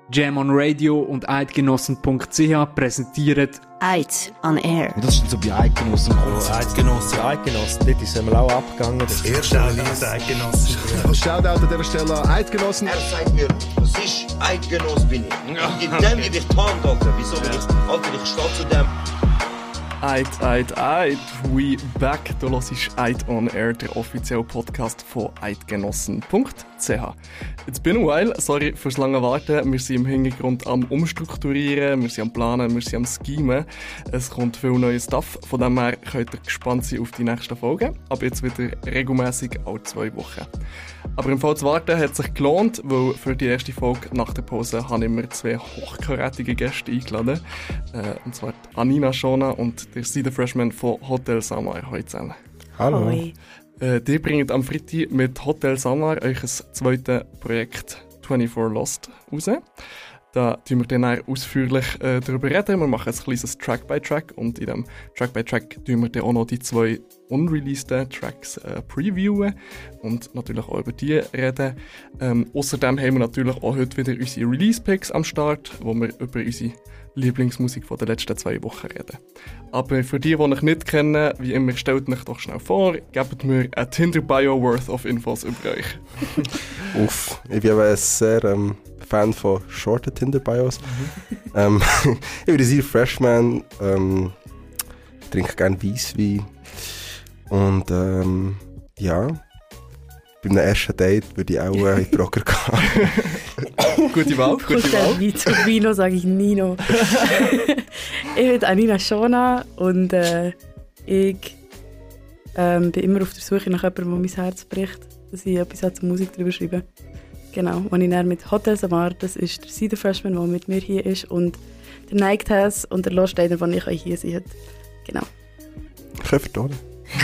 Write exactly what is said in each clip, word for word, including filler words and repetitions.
Jam on Radio und eidgenossen punkt c h präsentieren Eid on Air. Und das ist so bei Eidgenossen. Oh, Eidgenossen, Eidgenossen, dort ist einmal auch abgegangen. Das erste Release Eidgenossen. Shoutout an dieser Stelle an Eidgenossen. Er sagt mir, das ist Eidgenoss bin ich. Und in dem gebe ich die Hand, Alter. Wieso bin ich, Alter, ich stehe zu dem. Eid, Eid, Eid, we back. Du hörst Eid on Air, der offizielle Podcast von eidgenossen punkt c h. It's been a while, sorry fürs lange Warten. Wir sind im Hintergrund am Umstrukturieren, wir sind am Planen, wir sind am Schemen. Es kommt viel neues Stuff, von dem her könnt ihr gespannt sein auf die nächsten Folgen. Aber jetzt wieder regelmäßig alle zwei Wochen. Aber im Fall zu warten hat sich gelohnt, weil für die erste Folge nach der Pause habe ich mir zwei hochkarätige Gäste eingeladen. Äh, und zwar Anina Shona und der Cedar Freshman von Hotel Samar. Hallo zusammen. Hallo. Hoi. Äh, die bringt am Freitag mit Hotel Samar euch ein zweites Projekt vierundzwanzig Lost raus. Da tun wir dann auch ausführlich äh, darüber reden. Wir machen ein kleines Track-by-Track und in diesem Track-by-Track tun wir dann auch noch die zwei unreleaseden Tracks äh, previewen und natürlich auch über die reden. Ähm, außerdem haben wir natürlich auch heute wieder unsere Release-Picks am Start, wo wir über unsere Lieblingsmusik von den letzten zwei Wochen reden. Aber für die, die euch nicht kennen, wie immer, stellt euch doch schnell vor, gebt mir ein Tinder-Bio worth of Infos über euch. Uff, ich bin aber ein sehr ähm, Fan von shorten Tinder-Bios. Mhm. ähm, ich bin sehr Freshman, ähm, trinke gerne Weisswein und ähm, ja, bei einem ersten Date würde ich auch äh, in die Rocker gehen. Gute Wahl, gute Wahl. Wie zu Vino sage ich Nino. Ich bin Anina Shona und äh, ich ähm, bin immer auf der Suche nach jemandem, der mein Herz bricht, dass ich etwas zur Musik darüber schreibe. Genau, und ich dann mit Hotel Samar, das ist der Cedar Freshman, der mit mir hier ist, und der Night Has und der Lost Steiner, der ich euch hier sehe. Genau. Ich kann vertonen.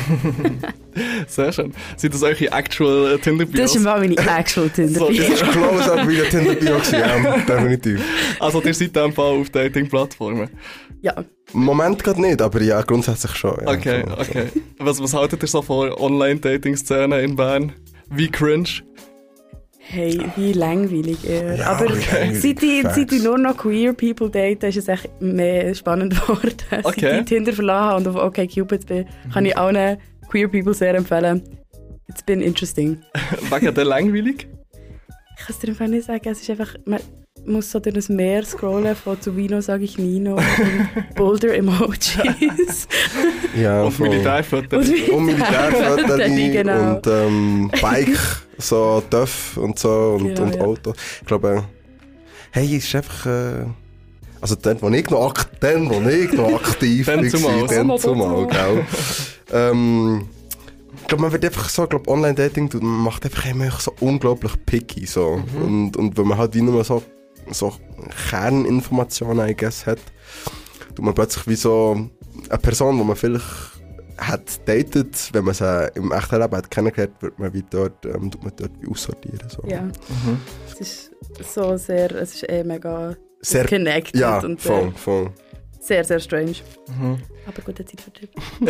Sehr schön. Sind das eure actual Tinder-Bios? Das ist mal meine actual Tinder-Bios. Das ist close-up wie der Tinder-Bio gewesen, ja, definitiv. Also ihr seid in dem Fall auf Dating-Plattformen? Ja. Im Moment gerade nicht, aber ja, grundsätzlich schon. Ja, okay, so, okay. So. Was, was haltet ihr so von Online-Dating-Szene in Bern? Wie cringe? Hey, wie langweilig eher. Ja, aber okay. seit ich, seit ich nur noch queer people date, ist es echt mehr spannend geworden. Okay. Seit ich Tinder verlassen habe und auf OkCupid bin, mhm. kann ich allen queer people sehr empfehlen. It's been interesting. Wegen der langweilig? Ich kann es dir einfach nicht sagen. Es ist einfach, man muss so durch ein Meer scrollen, von zu Vino sage ich Nino und Boulder-Emojis. Ja, und Militärfotos. Und, und Militärfotos genau. und ähm, Bike, so Töff und so und, genau, und ja. Auto. Ich glaube, hey, es ist einfach... Äh, also dann, wo ich noch, ak- dann, wo ich noch aktiv war, dann zumal, gell. ähm, ich glaube, man wird einfach so, glaub, Online-Dating, man macht einfach immer so unglaublich picky, so. Mhm. Und, und wenn man halt wie nur so, so Kerninformationen, I guess, hat, tut man plötzlich wie so eine Person, die man vielleicht hat datet, wenn man sie im echten Leben hat kennengelernt, wird man wie dort, ähm, tut man dort wie aussortieren, so. Ja. Mhm. Es ist so sehr, es ist eh mega sehr connected. Ja, und voll, äh, voll. Sehr, sehr strange. Mhm. Aber guter Zeitvertreib.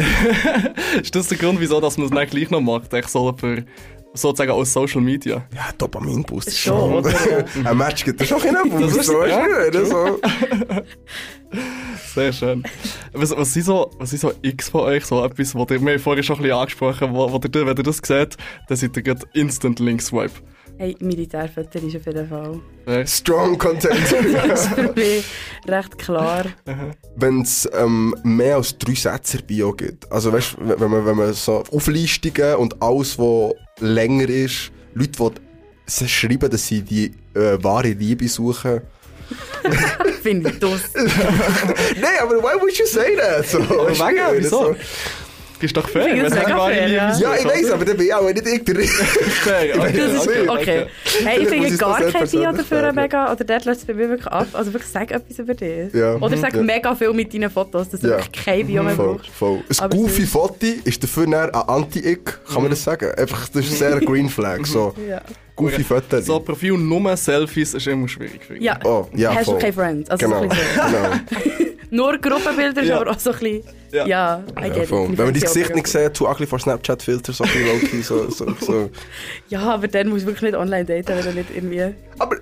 Ist das der Grund, wieso dass man es nicht gleich noch macht? Echt so für, sozusagen aus Social Media? Ja, Dopamin-Boost ist schon, schon. oder? Ein Match gibt es schon einen Boost. Das So, ja, ja, so. Sehr schön. Was, was, sind so, was sind so X von euch? So etwas, wo ihr, wir haben vorhin schon ein bisschen angesprochen, wo, wo ihr, wenn ihr das seht, dann seid ihr gerade instant Link-Swipe. Hey, Militärfotos ist auf jeden Fall. Ja. Strong Content. Das ist für mich recht klar. Wenn es ähm, mehr als drei Sätze in Bio gibt, also weißt, wenn man, wenn man so Auflistungen und alles, was länger ist, Leute, die schreiben, dass sie die äh, wahre Liebe suchen. Finde ich das. Nein, aber why would you say that? So, Aber wegen, wieso? So. Ist doch fair, Ich finde wenn das es mega wahre fair, Liebe ja. sucht, Ja, ich oder? weiss, aber dann bin ich auch nicht ich der Fair, okay. Das ist, okay. Hey, ich Vielleicht muss finde ich gar das kein sehr Bio persönlich dafür sagen. mega, oder dort lässt es bei mir wirklich ab. Also wirklich, sag etwas über dich. Ja. Oder sag Ja. mega viel mit deinen Fotos, dass du Ja. wirklich kein Bio mehr Voll, brauchst. voll. Ein Aber goofy sie- Foto ist dafür dann ein Anti-Ick, kann man das sagen? Einfach, das ist sehr ein Green Flag, so. Ja. Goofy Foto. So Profil nur Selfies ist immer schwierig, finde ich. Ja. Oh, ja, Hast voll. du keine Friends? Also Genau, so ein bisschen genau. nur Gruppenbilder, ist Ja. aber auch so ein bisschen... Ja. Ja, I Ja, get it. voll. Meine Wenn man dein Friends Gesicht sind nicht auch sieht, too ugly for Snapchat-Filter, so ein bisschen low-key, so, so, so. Ja, aber dann musst du wirklich nicht online daten, wenn du nicht irgendwie... Aber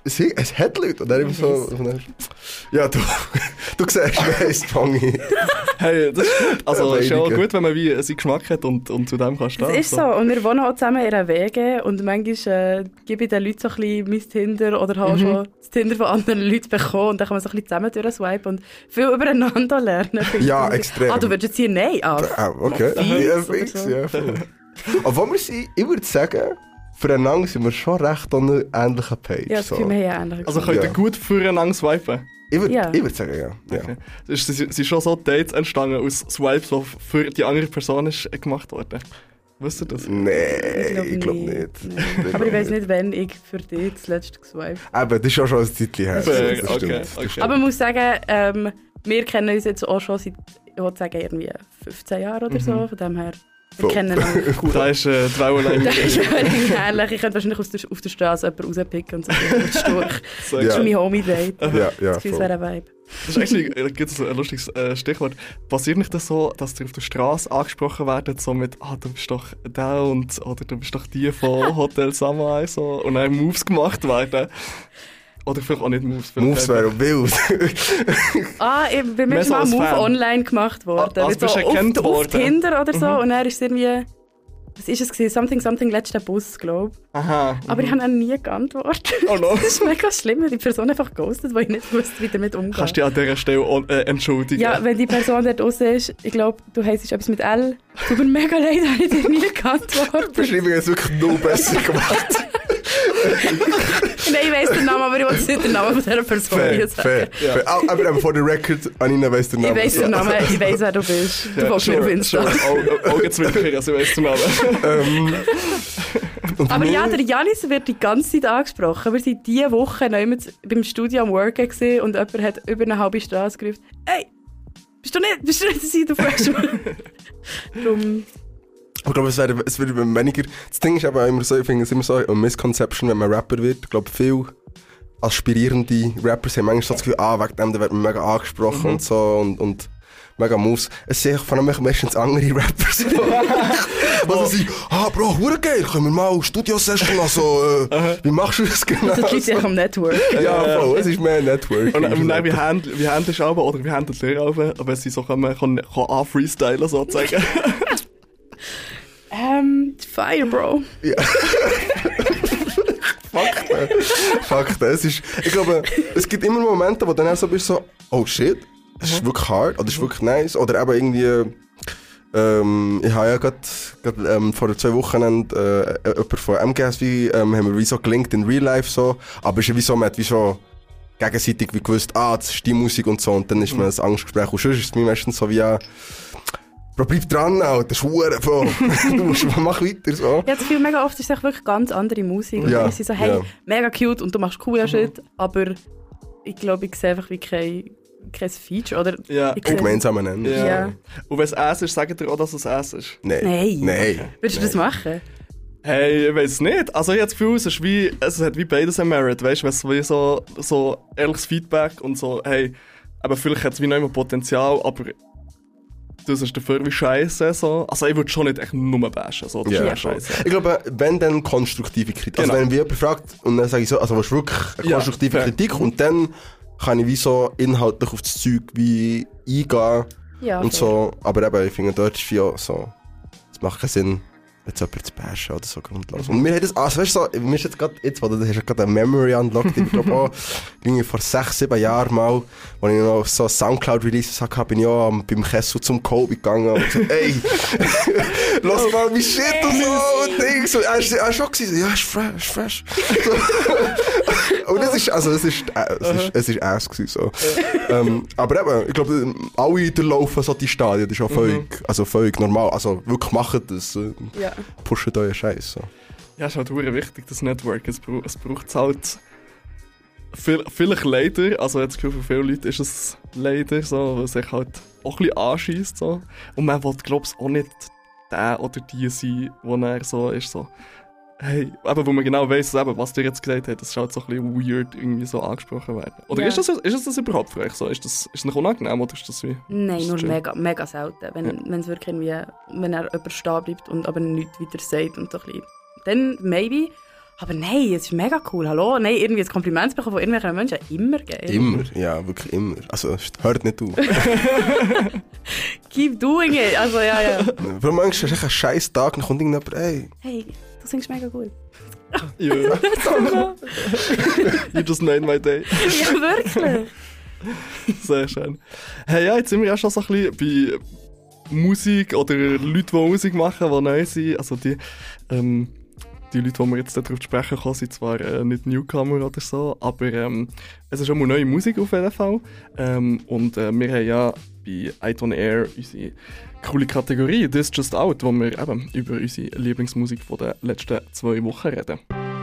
es, es hat Leute. Und dann immer so, ja, du, du siehst, wer ist Fangi. Hey, das ist gut. Also, Ja, es ist ja auch einige. gut, wenn man wie seinen Geschmack hat und, und zu dem kann stehen. Das ist so. Und wir wohnen auch zusammen in einer W G und manchmal äh, gebe ich den Leuten so ein bisschen mein Tinder oder habe Mhm. schon das Tinder von anderen Leuten bekommen und dann kann man so ein bisschen zusammen durchswipen und viel übereinander lernen. Ja, extrem. Ah, du würdest jetzt hier Nein an. Ah, okay. Fies Ja, oder fix, so. ja, voll. Obwohl wir sind, ich würde sagen, füreinander sind wir schon recht an einer ähnlichen Page. Ja, das so. Gefühl, wir haben ähnlich. Also könnt ihr Ja. gut füreinander swipen? Ich würde Ja. ich würd sagen, ja. ja. Okay. Es ist- es sind schon so Dates entstanden aus Swipes, die für die andere Person ist gemacht wurden. Wisst ihr das? Nee, ich glaube nicht. Nein. Aber ich weiss nicht, wann ich für dich das letzte geswiped habe. Eben, das ist auch schon ein Zeitchen her. Das stimmt, Okay, Das okay, stimmt, das okay. stimmt. Aber ich muss sagen, ähm, wir kennen uns jetzt auch schon seit, ich würde sagen, irgendwie fünfzehn Jahren oder so. Von dem her, wir Voll. kennen uns gut. Da ist äh, die Wellenlänge. Das ist wirklich herrlich. Ich könnte wahrscheinlich auf der, auf der Straße jemanden rauspicken und sagen, du bist durch. So, Das ist Ja. mein Homie-Date. Ja, ja, Das Gefühl, es voll. wäre ein Vibe. Das ist eigentlich, da gibt es ein lustiges äh, Stichwort. Passiert nicht das so, dass ihr auf der Straße angesprochen werdet, so mit, ah, du bist doch der und, oder du bist doch die von Hotel Samurai, so, und dann Moves gemacht werden? Oder vielleicht auch nicht Moves. vielleicht Moves einfach- wären wild. Ah, ich, bei mir Mehr ist so mal ein als Move Fan. online gemacht worden. Ah, also Mit bist so du erkannt auf, auf worden? Tinder oder so. Mhm. Und dann ist es irgendwie... Was ist es gewesen? Something, something, letzter Bus, glaube ich. Aha. Aber ich habe auch nie geantwortet. Oh no. Das ist mega schlimm, wenn die Person einfach ghostet, weil ich nicht wusste, wie damit umgeht. Kannst du dich an dieser Stelle auch, äh, entschuldigen? Ja, wenn die Person dort raus ist, ich glaube, du heisst etwas mit L. Tut mir mega leid, habe ich dir nie Die geantwortet. Beschreibung ist wirklich noch besser gemacht. Nein, ich weiss den Namen, aber ich will nicht den Namen von dieser Person Fair, hier sagen. fair, Ja. fair. Ah, aber eben vor der Record, Anina weiss den Ich Namen. weiss den Namen, ich weiss, wer du bist. Du Ja, folgst mir auf sure, Insta. sure. Augen zwinkern, also ich weiss den Namen. Ähm, und Aber mir- ja, der Janis wird die ganze Zeit angesprochen. Wir waren diese Woche noch immer beim Studio am Worken gewesen und jemand hat über eine halbe Straße gerufen, «Hey, bist du nicht, bist du nicht der Seed of Freshman?» Darum, Ich glaube, es wäre, es wäre weniger. Das Ding ist aber immer so, ich finde es immer so eine Misconception, wenn man Rapper wird. Ich glaube, viele aspirierende Rappers haben manchmal so das Gefühl, ah, wegen dem, da wird man mega angesprochen Mhm. und so und, und mega Moves. Es sind vor allem meistens andere Rappers. Also sie, ah, Bro, hure geil, können wir mal Studio-Session, also, äh, wie machst du das genau? das gibt ja am Network. Ja, voll, es ist mehr Network. Und dann, dann wie handelt wie handelst du aber, oder wie handelt ihr aber, wenn sie so kommen, kann, kann anfreestylen sozusagen? Ähm, Fire, Bro. Fakten. Fakten. Es ist, ich glaube, es gibt immer Momente, wo dann auch so bist, so, oh shit, es ist wirklich hard, oder es ist wirklich nice, oder eben irgendwie, ähm, ich habe ja gerade ähm, vor zwei Wochen äh, jemand von M G S wie, ähm, haben wir wie so gelinkt in Real Life so, aber es ist wie so, man hat wie so gegenseitig wie gewusst, ah, das ist die Musik und so, und dann ist man ein Angstgespräch, und sonst ist es mir meistens so wie, ja, Bro, bleib dran, Alter, das ist hure, Bro. Du musst, mach weiter, so. Ja, das Gefühl, mega oft ist es echt wirklich ganz andere Musik. Und Ja, dann ist sie so, hey, ja. mega cute und du machst coolen Shit, aber ich glaube, ich sehe einfach wie kein, kein Feature. Oder Ja. ich sehe- Gemeinsam nennen. Ja. Ja. Und wenn es Ass ist, sagt ihr auch, dass es Ass ist? Nein. Nein. Nein. Würdest du das machen? Hey, ich weiß nicht. Also ich habe das Gefühl, es ist wie, es hat wie beides ein Merit, weißt du, wenn es wie so, so ehrliches Feedback und so, hey, aber vielleicht hat es wie noch immer Potenzial, aber das ist dafür wie Scheiße, so. Also ich würde schon nicht echt nur bashen, so, das Ja. ist Ja. ja Scheiße. Ich glaube, wenn dann konstruktive Kritik. Also Genau. wenn mich jemand fragt und dann sage ich so, also was wirklich eine Ja, konstruktive fair. Kritik und dann kann ich wie so inhaltlich auf das Zeug wie eingehen Ja. und fair. so. Aber eben, ich finde, dort ist ja so, es macht keinen Sinn, jetzt jemanden zu bashen oder so grundlos. Und mir hat das, also weißt du, so, mir ist jetzt gerade, jetzt, wo du hast ja gerade eine Memory unlocked, ich glaube auch, irgendwie vor sechs, sieben Jahren mal, als ich noch so Soundcloud-Releases hatte, bin ich auch am- beim Kessel zum Kobe gegangen und gesagt, ey, lass mal mein Shit und so, und Ding, so, er ist, er ist schon gewesen, so, ja, ist fresh, ist fresh. So. Und es ist, also, es ist, äh, es ist, es ist ass gewesen, so. Ähm, aber eben, ich glaube, alle durchlaufen so die Stadien, das ist auch völlig, also völlig normal, also wirklich machen das, äh, Ja. pushen euren Scheiß, so. Ja, es ist halt verdammt wichtig, das Network. Es, braucht es braucht halt viel, vielleicht leider, also jetzt für viele Leute ist es leider so, weil es sich halt auch ein bisschen anschießt. So. Und man will, glaube ich, auch nicht der oder die sein, wo er so ist, so, hey, eben, wo man genau weiss, eben, was dir jetzt gesagt hat, das ist halt so ein bisschen weird, irgendwie so angesprochen werden. Oder Ja. ist, das, ist das, das überhaupt für euch so? Ist das, ist das nicht unangenehm oder ist das wie? Nein, ist nur chill. mega, mega selten. Wenn, Ja. wenn es wirklich irgendwie, wenn er jemand stehen bleibt und aber nichts weiter sagt und so ein bisschen. Dann maybe. Aber nein, es ist mega cool. Hallo? Nein, irgendwie ein Kompliment zu bekommen von irgendwelchen Menschen, immer geil. Immer, ja, wirklich immer. Also, es hört nicht auf. Keep doing it. Also, ja, ja. Weil manchmal ist es ein scheiß Tag, dann kommt irgendjemand, hey. Hey, du singst mega gut. Ja. You just made my day. Ja, wirklich. Sehr schön. Hey, ja, jetzt sind wir ja schon so ein bisschen bei Musik oder Leute, die Musik machen, die neu sind. Also die, ähm, die Leute, die wir jetzt darauf zu sprechen kommen, sind zwar äh, nicht Newcomer oder so, aber ähm, es ist schon mal neue Musik auf jeden Fall. Ähm, und äh, wir haben ja bei Out on Air unsere coole Kategorie «This Just Out», wo wir eben über unsere Lieblingsmusik von den letzten zwei Wochen reden.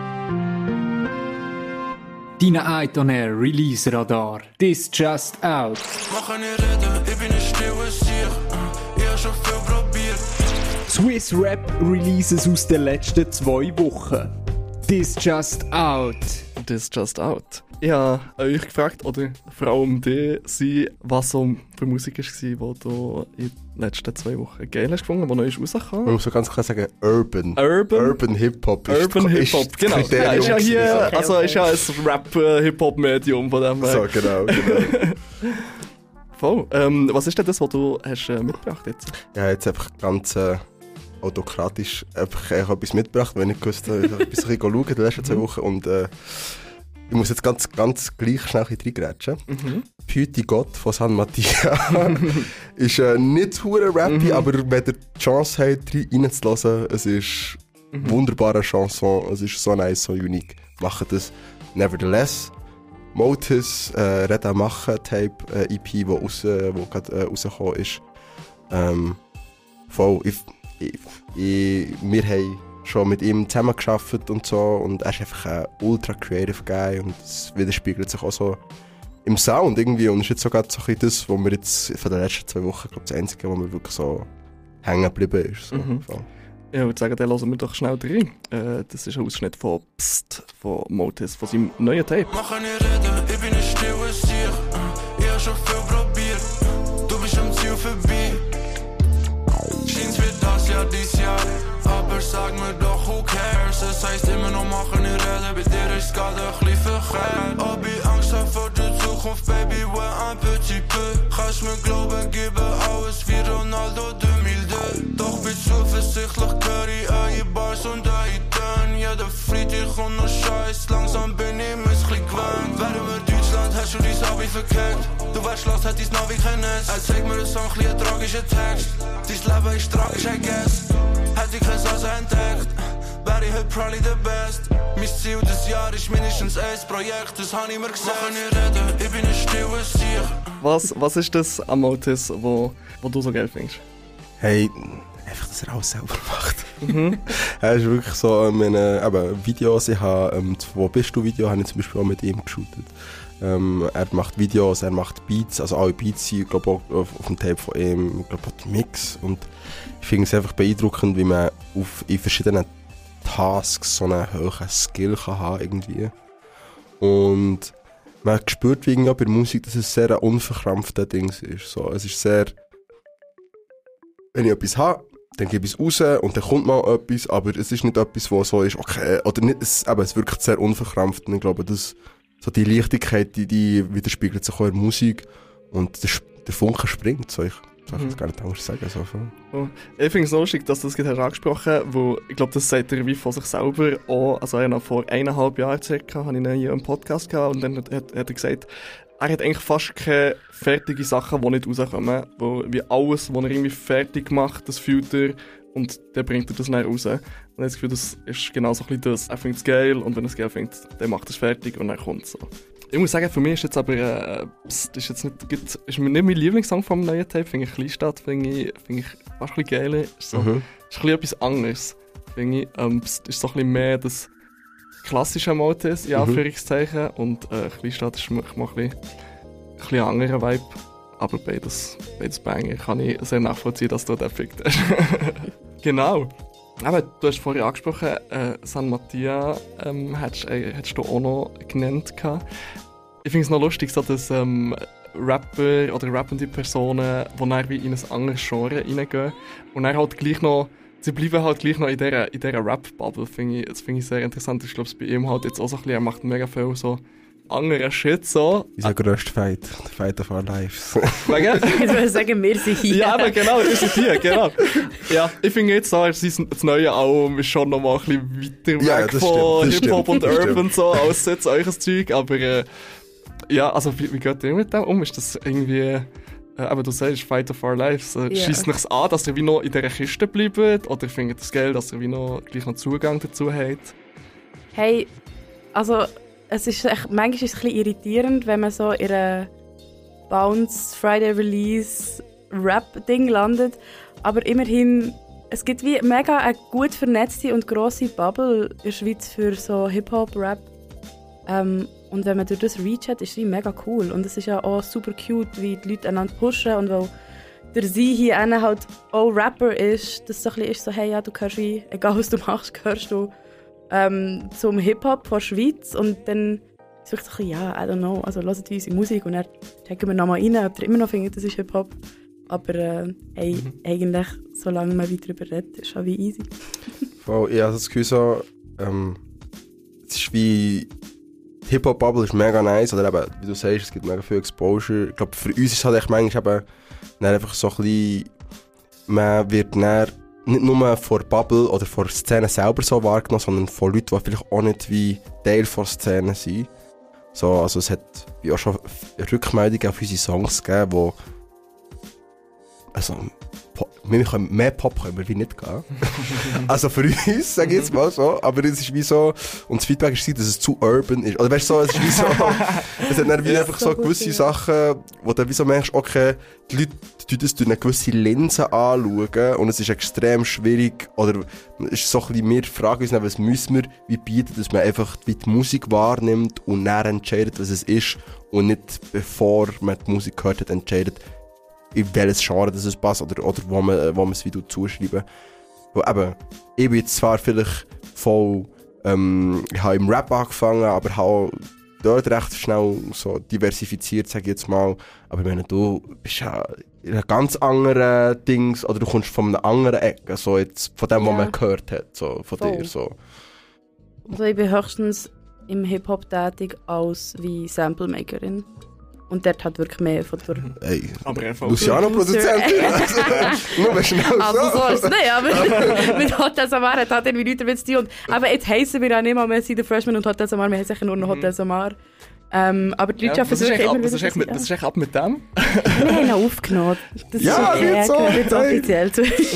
Deine Out on Air Release Radar. This Just Out. Mach nicht reden, ich bin ein stilles Sieg. Ich hab schon viel probiert. Swiss Rap Releases aus den letzten zwei Wochen. This Just Out. «This Just Out». Ich habe euch gefragt, oder vor allem die, sie, was so für Musik war, die du in den letzten zwei Wochen geil hast gefunden, die neu ist rausgekommen. Man muss so ganz klar sagen, Urban. Urban? Urban Hip-Hop ist Urban Hip-Hop, genau. Ja, ist ja hier, Okay, also okay. ist ja ein Rap-Hip-Hop-Medium von dem her. So, genau, genau. Voll. Ähm, was ist denn das, was du hast äh, mitgebracht jetzt? Ja, jetzt einfach ganz äh, autokratisch einfach äh, etwas mitgebracht, wenn ich gewusst habe, ich ein bisschen schauen die letzten zwei Wochen und äh, ich muss jetzt ganz, ganz gleich schnell reingrätschen. Mhm. «Püti Gott» von San Mattia ist äh, nicht hure rappy, Mhm. aber wenn ihr die Chance habt, reinzuhören, es ist eine wunderbare Chanson, es ist so nice, so unique. Macht das. Nevertheless, Motis, äh, Reda Machen Tape, äh, E P, wo, raus, wo gerade äh, rausgekommen ist. Ähm, voll, ich, ich, ich, wir haben schon mit ihm zusammengearbeitet und so und er ist einfach ein ultra creative Guy und es widerspiegelt sich auch so im Sound irgendwie und ist jetzt sogar so ein bisschen das, was wir jetzt von den letzten zwei Wochen, glaube das Einzige, wo mir wirklich so hängen geblieben ist. So. Mhm. Voll. Ja, ich würde sagen, dann hören wir doch schnell rein. Äh, das ist ein Ausschnitt von «Psst» von Motis, von seinem neuen Tape. Mach nicht reden, ich bin ein stilles Sieg. Ich hab schon viel probiert. Du bist am Ziel vorbei. Scheint's wie das Jahr, dies Jahr. Aber sag mir doch, who cares? Es heisst immer noch machen nicht reden. Bei dir ist gerade ein bisschen verkehrt. Ob ich Angst hab vor der Zukunft, Baby, ouais, un petit peu. Kannst mir glauben, gebe alles wie Ronaldo zweitausend. Doch bin zuversichtlich, höre ich eure Bars und eure Töne. Jeder Freitag und noch Scheiß, langsam bin ich mir ein bisschen gewöhnt. Wären wir Deutschland, hast du dein Abi verkackt. Du wärst los, hat dein Navi kein Netz. Er zeigt mir einen Song, ein bisschen tragischer Text. Dein Leben ist tragisch, I guess. Hätte ich kein Sase entdeckt, wäre ich heute probably the best. Mein Ziel des Jahres ist mindestens ein Projekt, das hab ich mir gesagt. Mach nicht reden, ich bin ein stilles Sieg. Was, was ist das an Motis, wo, wo du so geil findest? Hey, einfach, dass er alles selber macht. Mhm. Er ist wirklich so, ähm, meine, eben, Videos, ich habe, ähm, das «Wo bist du» Video habe ich zum Beispiel auch mit ihm geshootet. Ähm, er macht Videos, er macht Beats, also alle Beats sind, glaube ich, auch auf, auf dem Tape von ihm, ich glaube auch die Mix. Und ich finde es einfach beeindruckend, wie man auf, in verschiedenen Tasks so einen hohen Skill kann haben irgendwie. Und man spürt wie bei der Musik, dass es sehr ein unverkrampfter Ding ist. So, es ist sehr, wenn ich etwas habe, dann gebe ich es raus und dann kommt mal etwas, aber es ist nicht etwas, was so ist, okay, oder nicht, es, aber es wirkt sehr unverkrampft und ich glaube, dass so die Leichtigkeit, die, die widerspiegelt sich auch in der Musik und der, der Funke springt, so ich, so ich Mhm. das gar nicht anders sagen. So. Oh. Ich finde es lustig, dass du das gerade angesprochen hast, weil ich glaube, das sagt er wie von sich selber auch. Also er hat vor eineinhalb Jahren circa, habe ich ihn hier im Podcast gehabt und dann hat, hat, hat er gesagt, er hat eigentlich fast keine fertigen Sachen, die nicht rauskommen, weil wie alles, was er irgendwie fertig macht, das fühlt er und dann bringt er das dann raus. Und ich habe das Gefühl, das ist genau so ein bisschen das. Er findet es geil und wenn er es geil findet, dann macht er es fertig und dann kommt es so. Ich muss sagen, für mich ist jetzt aber, äh, Psst, ist jetzt nicht, ist nicht mein Lieblingssong vom neuen Tape, finde ich Kleinstadt, finde ich, find ich fast ein bisschen geiler. Ist, so, Mhm. ist ein bisschen etwas anderes, finde ich. Ähm, Psst, ist so ein bisschen mehr das klassische Motis, in Mhm. Anführungszeichen, und äh, Kleinstadt ist mal ein bisschen, ein bisschen ein anderer Vibe. Aber beides, beides Banger kann ich sehr nachvollziehen, dass du den fickt hast. Genau. Aber du hast vorhin angesprochen, äh, San Mattia ähm, hättest, äh, hättest du auch noch genannt gehabt. Ich finde es noch lustig, so dass ähm, Rapper oder rappende Personen, die dann wie in ein anderes Genre reingehen und dann halt gleich noch sie bleiben halt gleich noch in dieser, in dieser Rap-Bubble, finde ich, das finde ich sehr interessant. Ich glaube, es bei ihm halt jetzt auch so ein bisschen, er macht mega viel so anderen Shit so. Unser grösster Fight, der Fight of our lives. Wegen? Ich würde sagen, wir sind hier. Ja, aber genau, wir sind hier, genau. Ja, ich finde jetzt so, das neue Album ist schon noch mal ein bisschen weiter Ja, weg das von stimmt, das Hip-Hop stimmt, und das Urban stimmt. so, als jetzt eures Zeug, aber äh, ja, also wie, wie geht ihr mit dem um? Ist das irgendwie, äh, aber du sagst Fight of Our Lives, äh, Ja. schießt nichts an, dass ihr wie noch in dieser Kiste bleibt, oder findet ihr es geil, dass ihr wie noch gleich noch Zugang dazu habt? Hey, also es ist echt, manchmal ist es ein bisschen irritierend, wenn man so in einer Bounce Friday Release Rap Ding landet, aber immerhin, es gibt wie mega eine gut vernetzte und grosse Bubble in der Schweiz für so Hip-Hop Rap. Ähm, und wenn man durch das Reach hat, ist es wie mega cool und es ist ja auch super cute, wie die Leute einander pushen und weil der Sie hier einer halt auch Rapper ist, dass es so ein bisschen ist so, hey, ja, du gehörst wie, egal was du machst, gehörst du ähm, zum Hip-Hop von der Schweiz und dann ist es wirklich so ein bisschen, ja, I don't know, also hört unsere Musik und dann checken wir nochmal rein, ob ihr immer noch findet, das ist Hip-Hop. Aber äh, hey, Mhm. eigentlich, solange man weiter darüber redet, ist es wie easy. Voll, ich habe das Gefühl so, ähm, es ist wie, die Hip-Hop-Bubble ist mega nice, oder eben, wie du sagst, es gibt mega viel Exposure. Ich glaube, für uns ist es halt echt manchmal eben, dann einfach so ein bisschen, man wird dann nicht nur vor der Bubble oder vor der Szene selber so wahrgenommen, sondern von Leuten, die vielleicht auch nicht wie Teil der Szene sind. So, also es hat wie auch schon Rückmeldungen auf unsere Songs gegeben, wo also Po- wir können, mehr Pop können wir wie nicht gehen. Also für uns, sage ich jetzt mal so, aber es ist wie so, und das Feedback ist, dass es zu urban ist. Oder weißt du so, es ist wie so, es hat dann wie einfach so gewisse Sachen, wo du wie so merkst, okay, die Leute tun das durch eine gewisse Linse anschauen und es ist extrem schwierig, oder es ist so ein bisschen, wir fragen uns dann, was müssen wir wie bieten, dass man einfach wie die Musik wahrnimmt und dann entscheidet, was es ist und nicht bevor man die Musik gehört hat, entscheidet, in welches Genre das es passt oder, oder wo man, wo man es wieder zuschreiben. Weil eben, ich bin jetzt zwar vielleicht voll, ähm, ich habe im Rap angefangen, aber habe dort recht schnell so diversifiziert, sage ich jetzt mal. Aber ich meine, du bist ja in einem ganz anderen Dings, oder du kommst von einer anderen Ecke, so jetzt, von dem, was Ja. man gehört hat, so, von Voll. dir. So. Also ich bin höchstens im Hip-Hop tätig als wie Samplemakerin. Und dort hat wirklich mehr von der... Ey, Aber er Luciano-Produzentin, also, nur mal schnell Also so. so ist es nicht, aber mit Hotel Samar hat halt irgendwie nichts damit zu tun. Und, aber jetzt heissen wir ja nicht mal mehr The Freshman und Hotel Samar, wir heissen sicher nur noch Hotel Samar. Ähm, aber die Leute Ja, schaffen was es ist wirklich eigentlich ab, immer was ist wieder, eigentlich mit, dass was sie- ist eigentlich ab mit dem? Wir haben ihn aufgenommen. Das Ja, ist nicht ja, so, gehört jetzt hey. offiziell zu uns.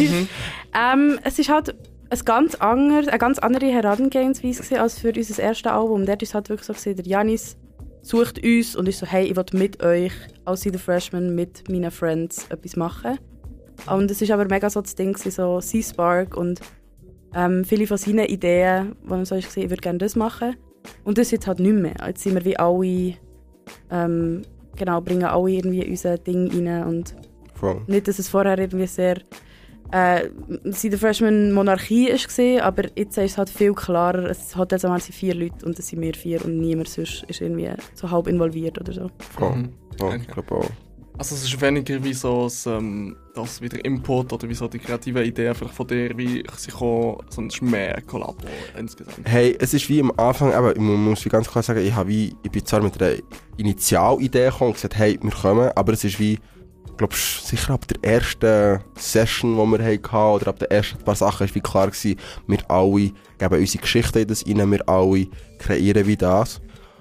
ähm, es ist halt ein ganz anders, eine ganz andere Herangehensweise gewesen als für unser erstes Album. Dort war es halt wirklich so, gewesen, der Janis sucht uns und ist so, hey, ich will mit euch als The Freshman, mit meinen Friends etwas machen. Und es ist aber mega so das Ding, gewesen, so C-Spark und ähm, viele von seinen Ideen, wo man so ist, ich würde gerne das machen. Und das jetzt halt nicht mehr. Jetzt sind wir wie alle, ähm, genau, bringen alle irgendwie unser Ding rein und Voll. nicht, dass es vorher irgendwie sehr äh, sie der Freshman Monarchie war, aber jetzt ist es halt viel klarer, es hat jetzt einmal vier Leute und es sind wir vier und niemand sonst ist irgendwie so halb involviert oder so. Voll. Mhm. Voll, Okay. ich glaube auch. Also es ist weniger wie so das, ähm, das wieder Input oder wie so die kreative Idee vielleicht von dir, wie sie kommen, sondern es ist mehr ein Kollabo insgesamt. Hey, es ist wie am Anfang, eben, ich muss wie ganz klar sagen, ich, habe wie, ich bin zwar mit einer Initialidee gekommen und gesagt, hey, wir kommen, aber es ist wie, ich glaube, sicher ab der ersten Session, die wir hatten, oder ab den ersten paar Sachen, war wie klar gewesen, wir alle geben unsere Geschichte in das rein, wir alle kreieren wie das.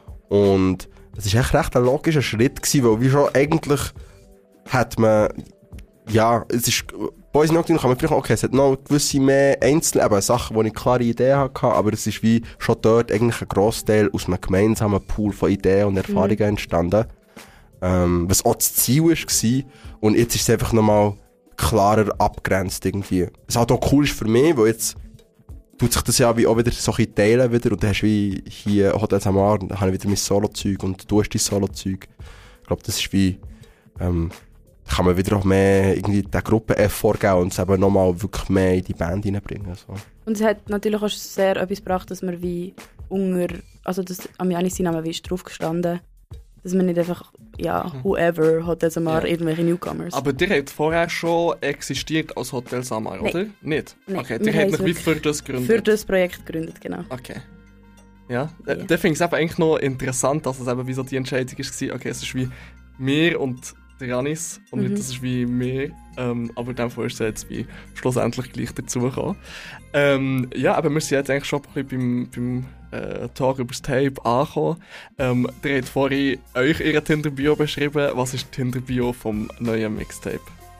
Und es war echt recht ein logischer Schritt gewesen, weil wie schon eigentlich hat man, ja, es ist, bei uns noch kann man vielleicht, okay, es hat noch gewisse mehr einzelne eben Sachen, wo ich klare Ideen hatte, aber es ist wie schon dort eigentlich ein Grossteil aus einem gemeinsamen Pool von Ideen und Erfahrungen Mhm. entstanden. Ähm, was auch das Ziel war. Und jetzt ist es einfach nochmal klarer abgrenzt irgendwie. Was halt auch cool ist für mich, weil jetzt tut sich das ja wie auch wieder so ein bisschen teilen wieder und dann hast du wie hier Hotel Samar, dann habe ich wieder mein Solo-Zeug und du hast dein Solo-Zeug. Ich glaube, das ist wie, ähm, kann man wieder auch mehr irgendwie der Gruppe Effort geben und es eben nochmal wirklich mehr in die Band reinbringen. So. Und es hat natürlich auch sehr etwas gebracht, dass wir wie unter, also dass am Janis sein Name wie ist drauf gestanden, dass wir nicht einfach ja, whoever, Hotel Samar, Ja. irgendwelche Newcomers. Aber ihr habt vorher schon existiert als Hotel Samar, Nein. oder? Nicht? Nein, Okay, wir ihr habt haben euch wie wirklich für das gegründet. Für das Projekt gegründet, genau. Okay. Ja, Ja. yeah. Da finde ich es eben eigentlich noch interessant, dass es eben wie so die Entscheidung war, okay, es ist wie mir und der Janis und Mhm. nicht, das ist wie mir, ähm, aber in dem Fall ist es jetzt wie schlussendlich gleich dazugekommen. Ähm, ja, aber wir sind jetzt eigentlich schon ein bisschen beim, beim äh, Talk über das Tape angekommen. Ähm, ihr habt vorhin euch ihre Tinder-Bio beschrieben. Was ist die Tinder-Bio vom neuen Mixtape?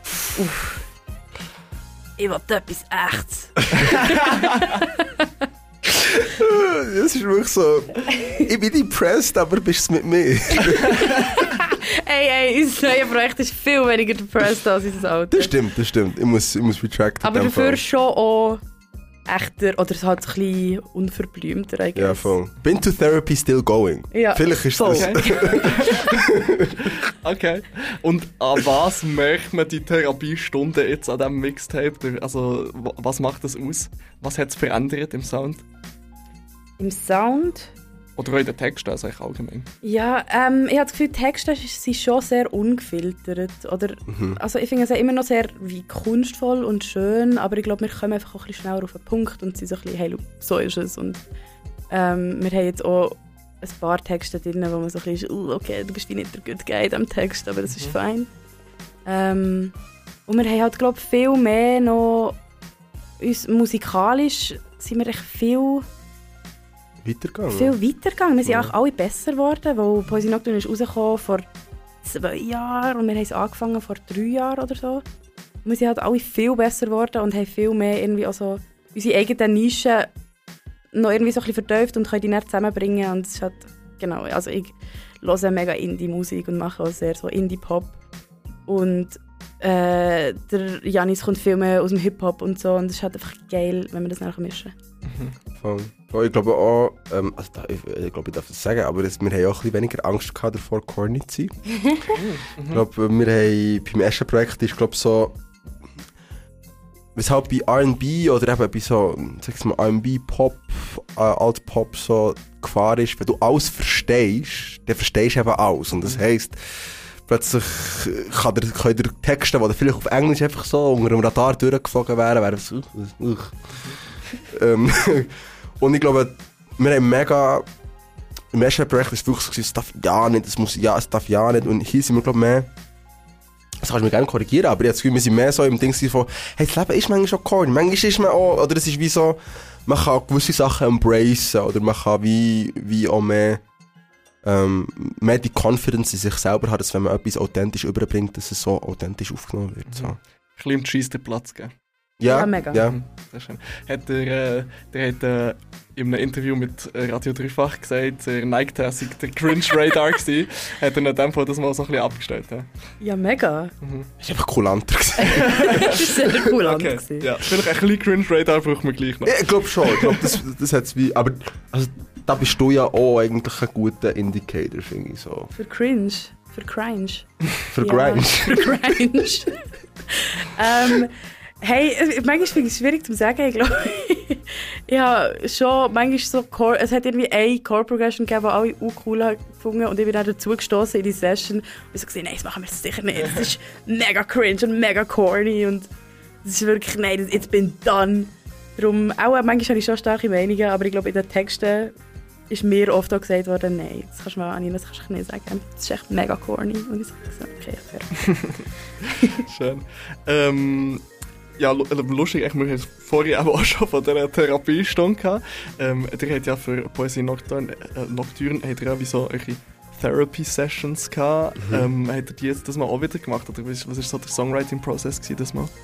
Ich will etwas Echtes. Das ist wirklich so. Ich bin depressed, aber bist es mit mir? Ey, ey, unser neues Projekt ist viel weniger depressed als unser Auto. Das stimmt, das stimmt. Ich muss, ich muss retracten. Aber in dem dafür Fall. schon auch echter, oder halt ein bisschen unverblümter, I guess. Ja, voll. Been to therapy, still going. Ja, Vielleicht ist voll. das. Okay. Und an was möchte man die Therapiestunde jetzt an diesem Mixtape? Also, w- was macht das aus? Was hat es verändert im Sound? Im Sound? Oder auch in den Texten, also eigentlich allgemein? Ja, ähm, ich habe das Gefühl, die Texte sind schon sehr ungefiltert. Oder, Mhm. also ich finde es immer noch sehr wie kunstvoll und schön, aber ich glaube, wir kommen einfach auch ein bisschen schneller auf den Punkt und sind so ein bisschen, hey, so ist es. Und ähm, wir haben jetzt auch ein paar Texte drin, wo man so ein bisschen ist, uh, okay, du bist wie nicht der Good Guy in diesem Text, aber das ist fein. Ähm, und wir haben halt, glaube ich, viel mehr noch, uns musikalisch sind wir echt viel... Weitergegangen. viel weitergegangen. Wir sind Ja. auch alle besser geworden, weil Poesie Nocturne ist rausgekommen vor zwei Jahren und wir haben es angefangen vor drei Jahren oder so. Und wir sind halt alle viel besser geworden und haben viel mehr irgendwie also unsere eigenen Nischen noch irgendwie so ein bisschen vertieft und können die dann zusammenbringen. Und es ist halt, genau, also ich höre mega Indie-Musik und mache auch sehr so Indie-Pop. Und äh, der Janis kommt viel mehr aus dem Hip-Hop und so und es ist halt einfach geil, wenn wir das nachher mischen. Voll. Voll. Ich glaube auch, ähm, also da, ich, ich glaube, ich darf das sagen, aber das, wir haben auch ein bisschen weniger Angst gehabt davor, corny zu sein. Ich glaube, wir haben beim ersten Projekt ist, glaube so, weshalb bei R and B oder eben bei so, sag ich mal, R and B, Pop, äh, Alt-Pop so Gefahr ist, wenn du alles verstehst, dann verstehst du eben alles. Und das heisst, plötzlich kann der, können der Texte, die vielleicht auf Englisch einfach so unter dem Radar durchgeflogen wären, wären so, uh, uh. ähm, und ich glaube, wir haben mega, im ersten Projekt war es wirklich so, es darf ja nicht, es muss ja, es darf ja nicht. Und hier sind wir, glaube ich, mehr, das kannst du mir gerne korrigieren, aber ich habe das Gefühl, wir sind mehr so im Ding von, hey, das Leben ist manchmal schon corny, manchmal ist man auch, oder es ist wie so, man kann gewisse Sachen embracen, oder man kann wie, wie auch mehr, ähm, mehr die Confidence in sich selber haben, dass wenn man etwas authentisch überbringt, dass es so authentisch aufgenommen wird. So. Ein bisschen im Cheese den Platz geben. Ja, Ja, mega. Ja. Mhm, sehr schön. Hat er, äh, der hat äh, in einem Interview mit äh, Radio Dreifach gesagt, er neigt er sei der Cringe-Radar gewesen. Hat er in dem Fall das mal so ein bisschen abgestellt. Ja? Ja, mega. Ist einfach coolanter gewesen. Das war sehr cool. Okay. Okay. Ja, vielleicht ein bisschen Cringe-Radar braucht man gleich noch. Ja, ich glaube schon, ich glaube, das, das hat's wie, aber also, da bist du ja auch eigentlich ein guter Indicator, finde ich so. Für Cringe. Für Cringe. Für Ja, Grind. Für Cringe. ähm, hey, manchmal finde ich es schwierig zu sagen, ich glaube. Ich habe schon manchmal so, Core, es hat irgendwie eine Core-Progression gegeben, die alle auch cool haben gefunden und ich bin dann dazu gestoßen in die Session und ich so gesehen, nein, das machen wir sicher nicht. Das ist mega cringe und mega corny und das ist wirklich, nein, jetzt bin ich done. Darum, auch manchmal habe ich schon starke Meinungen, aber ich glaube, in den Texten ist mir oft auch gesagt worden, nein, das kannst du mal Anina, das kannst du nicht sagen. Das ist echt mega corny. Und ich so gesagt, okay, fair. Schön. Ähm, ja, lu- lustig, ich wir haben vorhin auch schon von dieser Therapiestunde gehabt. Ähm, ihr habt ja für Poesie Nocturne, äh, Nocturne habt ihr ja wie so eure Therapy-Sessions gehabt. Mhm. Ähm, habt ihr die jetzt das mal auch wieder gemacht? Oder was war so der Songwriting-Prozess gewesen, das mal?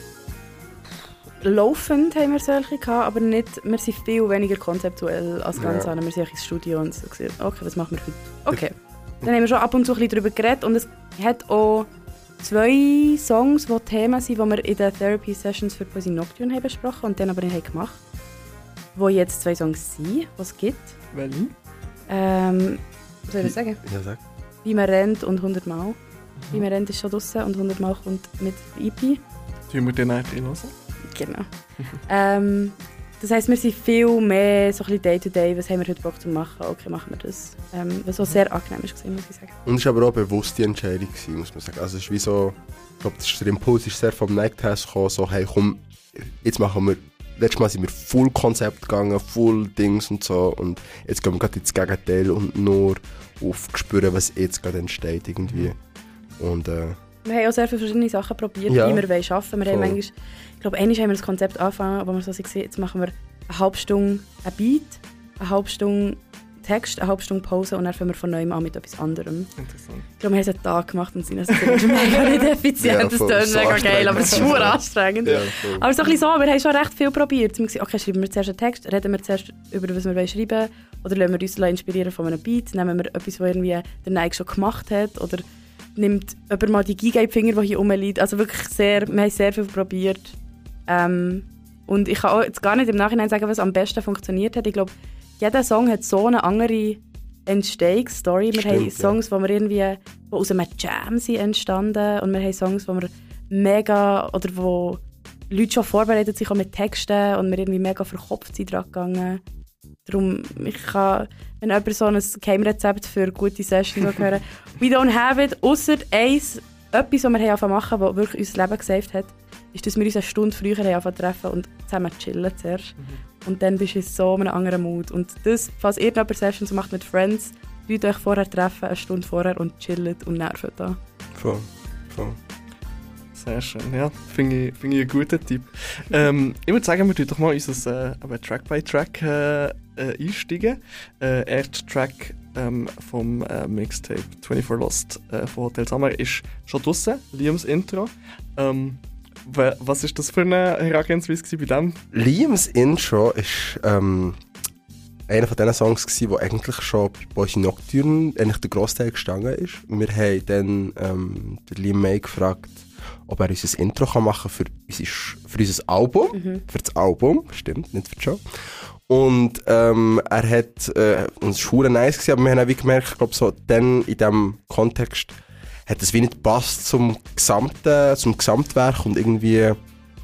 Laufend haben wir solche gehabt, aber nicht, wir sind viel weniger konzeptuell als ganz Ja. andere. Wir sind einfach ins Studio und so gesagt, okay, was machen wir heute? Okay. Dann haben wir schon ab und zu ein bisschen darüber geredet und es hat auch zwei Songs, die Themen sind, die wir in den Therapy-Sessions für Poesie Nocturne haben besprochen und dann aber nicht haben gemacht. Wo jetzt zwei Songs sind, die es gibt. Welche? Ähm, was soll ich sagen? Ja, sag. Wie man rennt und hundert Mal. Wie man rennt ist schon draussen und hundert Mal kommt mit der E P. Tun wir den auch drin hören? Genau. ähm, das heisst, wir sind viel mehr so ein bisschen Day-to-Day, was haben wir heute Bock zu machen, okay, machen wir das. Ähm, was auch sehr angenehm ist, muss ich sagen. Und es war aber auch eine bewusste Entscheidung, muss man sagen. Also es ist wie so, ich glaube, der Impuls ist sehr vom Night-Test gekommen, so hey komm, jetzt machen wir, letztes Mal sind wir full Konzept gegangen, full Dings und so und jetzt gehen wir gerade ins Gegenteil und nur auf spüren, was jetzt gerade entsteht irgendwie. Und, äh, wir haben auch sehr viele verschiedene Sachen probiert, ja. die wir wollen arbeiten wollen. Wir haben manchmal, ich glaube, einmal haben wir das Konzept angefangen, wo wir so gesehen, jetzt machen wir eine halbe Stunde ein Beat, eine halbe Stunde Text, eine halbe Stunde Pause und dann fangen wir von neuem an mit etwas anderem. Interessant. Ich glaube, wir haben es einen Tag gemacht und sind also mega nicht effizient. Ja, das voll, tönt so mega geil, aber es ist nur anstrengend. Ja, aber so ein bisschen so, wir haben schon recht viel probiert. Wir haben gesagt, okay, schreiben wir zuerst einen Text, reden wir zuerst über was wir schreiben wollen oder lassen wir uns inspirieren von einem Beat, nehmen wir etwas, was irgendwie der Nike schon gemacht hat oder nimmt jemand mal die Giga in die Finger, die hier rumliegt. Also wirklich sehr, wir haben sehr viel probiert. Ähm, und ich kann auch jetzt gar nicht im Nachhinein sagen, was am besten funktioniert hat. Ich glaube, jeder Song hat so eine andere Entstehungsstory. Wir Stimmt, haben Songs, ja. wo wir irgendwie wo aus einem Jam sind entstanden und wir haben Songs, wo wir mega oder wo Leute schon vorbereitet sind mit Texten und wir irgendwie mega verkopft sind dran gegangen. Darum, ich kann, wenn jemand so ein Geheimrezept für gute Sessions hören, we don't have it, ausser eins, etwas, was wir haben machen, was wirklich unser Leben gesaved hat, ist, dass wir uns eine Stunde früher haben treffen und zusammen chillen zuerst. Mhm. Und dann bist du in so einem anderen Mood. Und das, falls ihr noch Sessions macht mit Friends, Leute euch vorher treffen, eine Stunde vorher und chillt und nerven da. Voll, voll. Sehr schön, ja. Finde ich, find ich einen guten Tipp. Ähm, ich würde sagen, wir tun doch mal unser äh, Track-by-Track äh, äh, einsteigen. Äh, erster Track ähm, vom äh, Mixtape vierundzwanzig Lost äh, von Hotel Summer ist schon draussen, Liams Intro. Ähm, was war das für eine Herangehensweise bei dem? Liams Intro ist ähm, einer von diesen Songs, der eigentlich schon bei Boys Nocturne eigentlich der Grossteil gestanden ist. Wir haben dann ähm, den Liam May gefragt, ob er unser Intro kann machen kann für, für unser Album. Mhm. Für das Album, stimmt, nicht für die Show. Und ähm, er hat, äh, uns es war nice gewesen, aber wir haben auch wie gemerkt, ich glaube so, dann in diesem Kontext hat es wie nicht gepasst zum gesamten, zum Gesamtwerk und irgendwie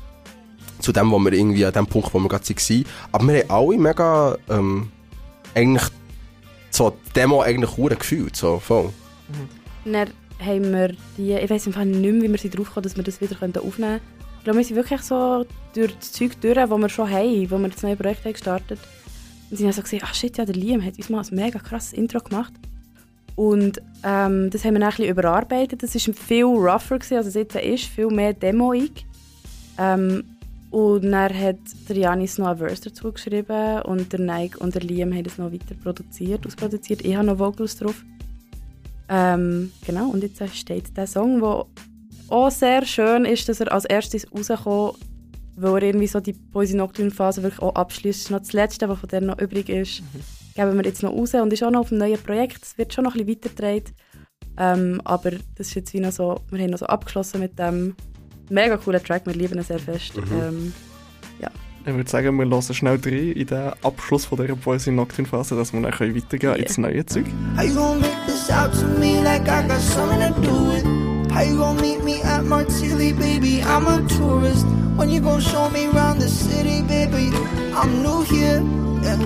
zu dem, wo wir irgendwie an dem Punkt, wo wir gerade waren. Aber wir haben alle mega ähm, eigentlich so die Demo eigentlich verdammt gefühlt, so voll. Mhm. Dann haben wir die, ich weiss einfach nicht mehr, wie wir sie drauf kommen, dass wir das wieder aufnehmen können. Ich glaube, wir sind wirklich so durch das Zeug durch, das wir schon haben, wo wir das neue Projekt haben gestartet. Und sie haben so gesagt, ach shit, ja, der Liam hat uns mal ein mega krasses Intro gemacht. Und ähm, das haben wir dann ein bisschen überarbeitet. Das war viel rougher gewesen, als es jetzt ist, viel mehr demoig. Ähm, und dann hat der Janis noch ein Verse dazu geschrieben und der Nike und der Liam haben das noch weiter produziert, ausproduziert. Ich habe noch Vocals drauf. Ähm, genau, und jetzt steht der Song, der auch sehr schön ist, dass er als erstes rauskommt, weil er irgendwie so die Boys Nocturne Phase wirklich auch abschließt. Das ist noch das Letzte, was von der noch übrig ist. Mhm. Geben wir jetzt noch raus und ist auch noch auf einem neuen Projekt. Es wird schon noch ein bisschen weitergetragen. Ähm, aber das ist jetzt wie noch so, wir haben noch so abgeschlossen mit dem mega coolen Track. Wir lieben ihn sehr fest. Mhm. Ähm, ja. Ich würde sagen, wir hören schnell rein in den Abschluss von dieser Boys Nocturne Phase, dass wir dann weitergehen yeah. ins neue Zeug. How you gon' make this out to me like I got something to do with? How you gon' meet me at Martilly, baby? I'm a tourist. When you gon' show me around the city, baby? I'm new here, yeah.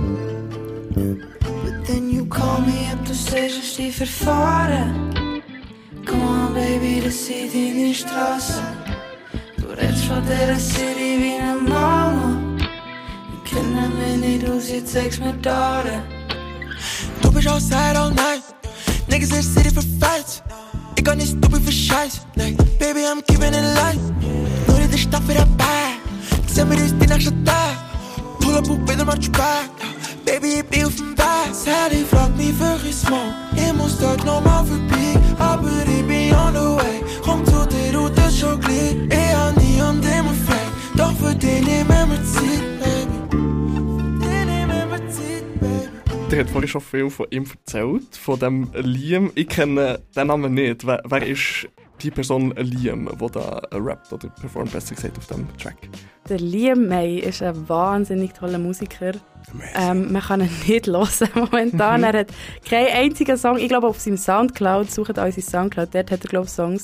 But then you call me up to stage und steh verfahren. Come on, baby, das sieht in die Straße. Du redest von dieser City wie eine Mama. Wir kennen mich nicht aus, jetzt zeig's mir Daten. Du bist outside all night. Niggas in the city for fights. Ich kann nicht stupid für Scheiß. Like, baby, I'm keeping it light. Nur in der Stadt wieder bei. Dezember ist die nächste Tag. Pull up und wieder mal Spaß. Baby, ich bin auf dem Weg. Sally fragt mich wirklich small. Ich muss dort nochmal vorbei. Aber ich bin on the way. Komm zu dir und das schon gleich. Ich hab nie an dem frei. Doch für dich nehmen wir Zeit, baby. Für dich nehmen wir Zeit, baby. Der hat vorhin schon viel von ihm erzählt, von dem Liam. Ich kenne den Namen nicht. Wer, wer ist die Person Liam, die da rappt oder performt, besser gesagt, auf diesem Track? Der Liam May ist ein wahnsinnig toller Musiker. Ähm, man kann ihn nicht hören momentan. Er hat keinen einzigen Song. Ich glaube, auf seinem Soundcloud, sucht alle seinen Soundcloud, dort hat er, glaube ich, Songs.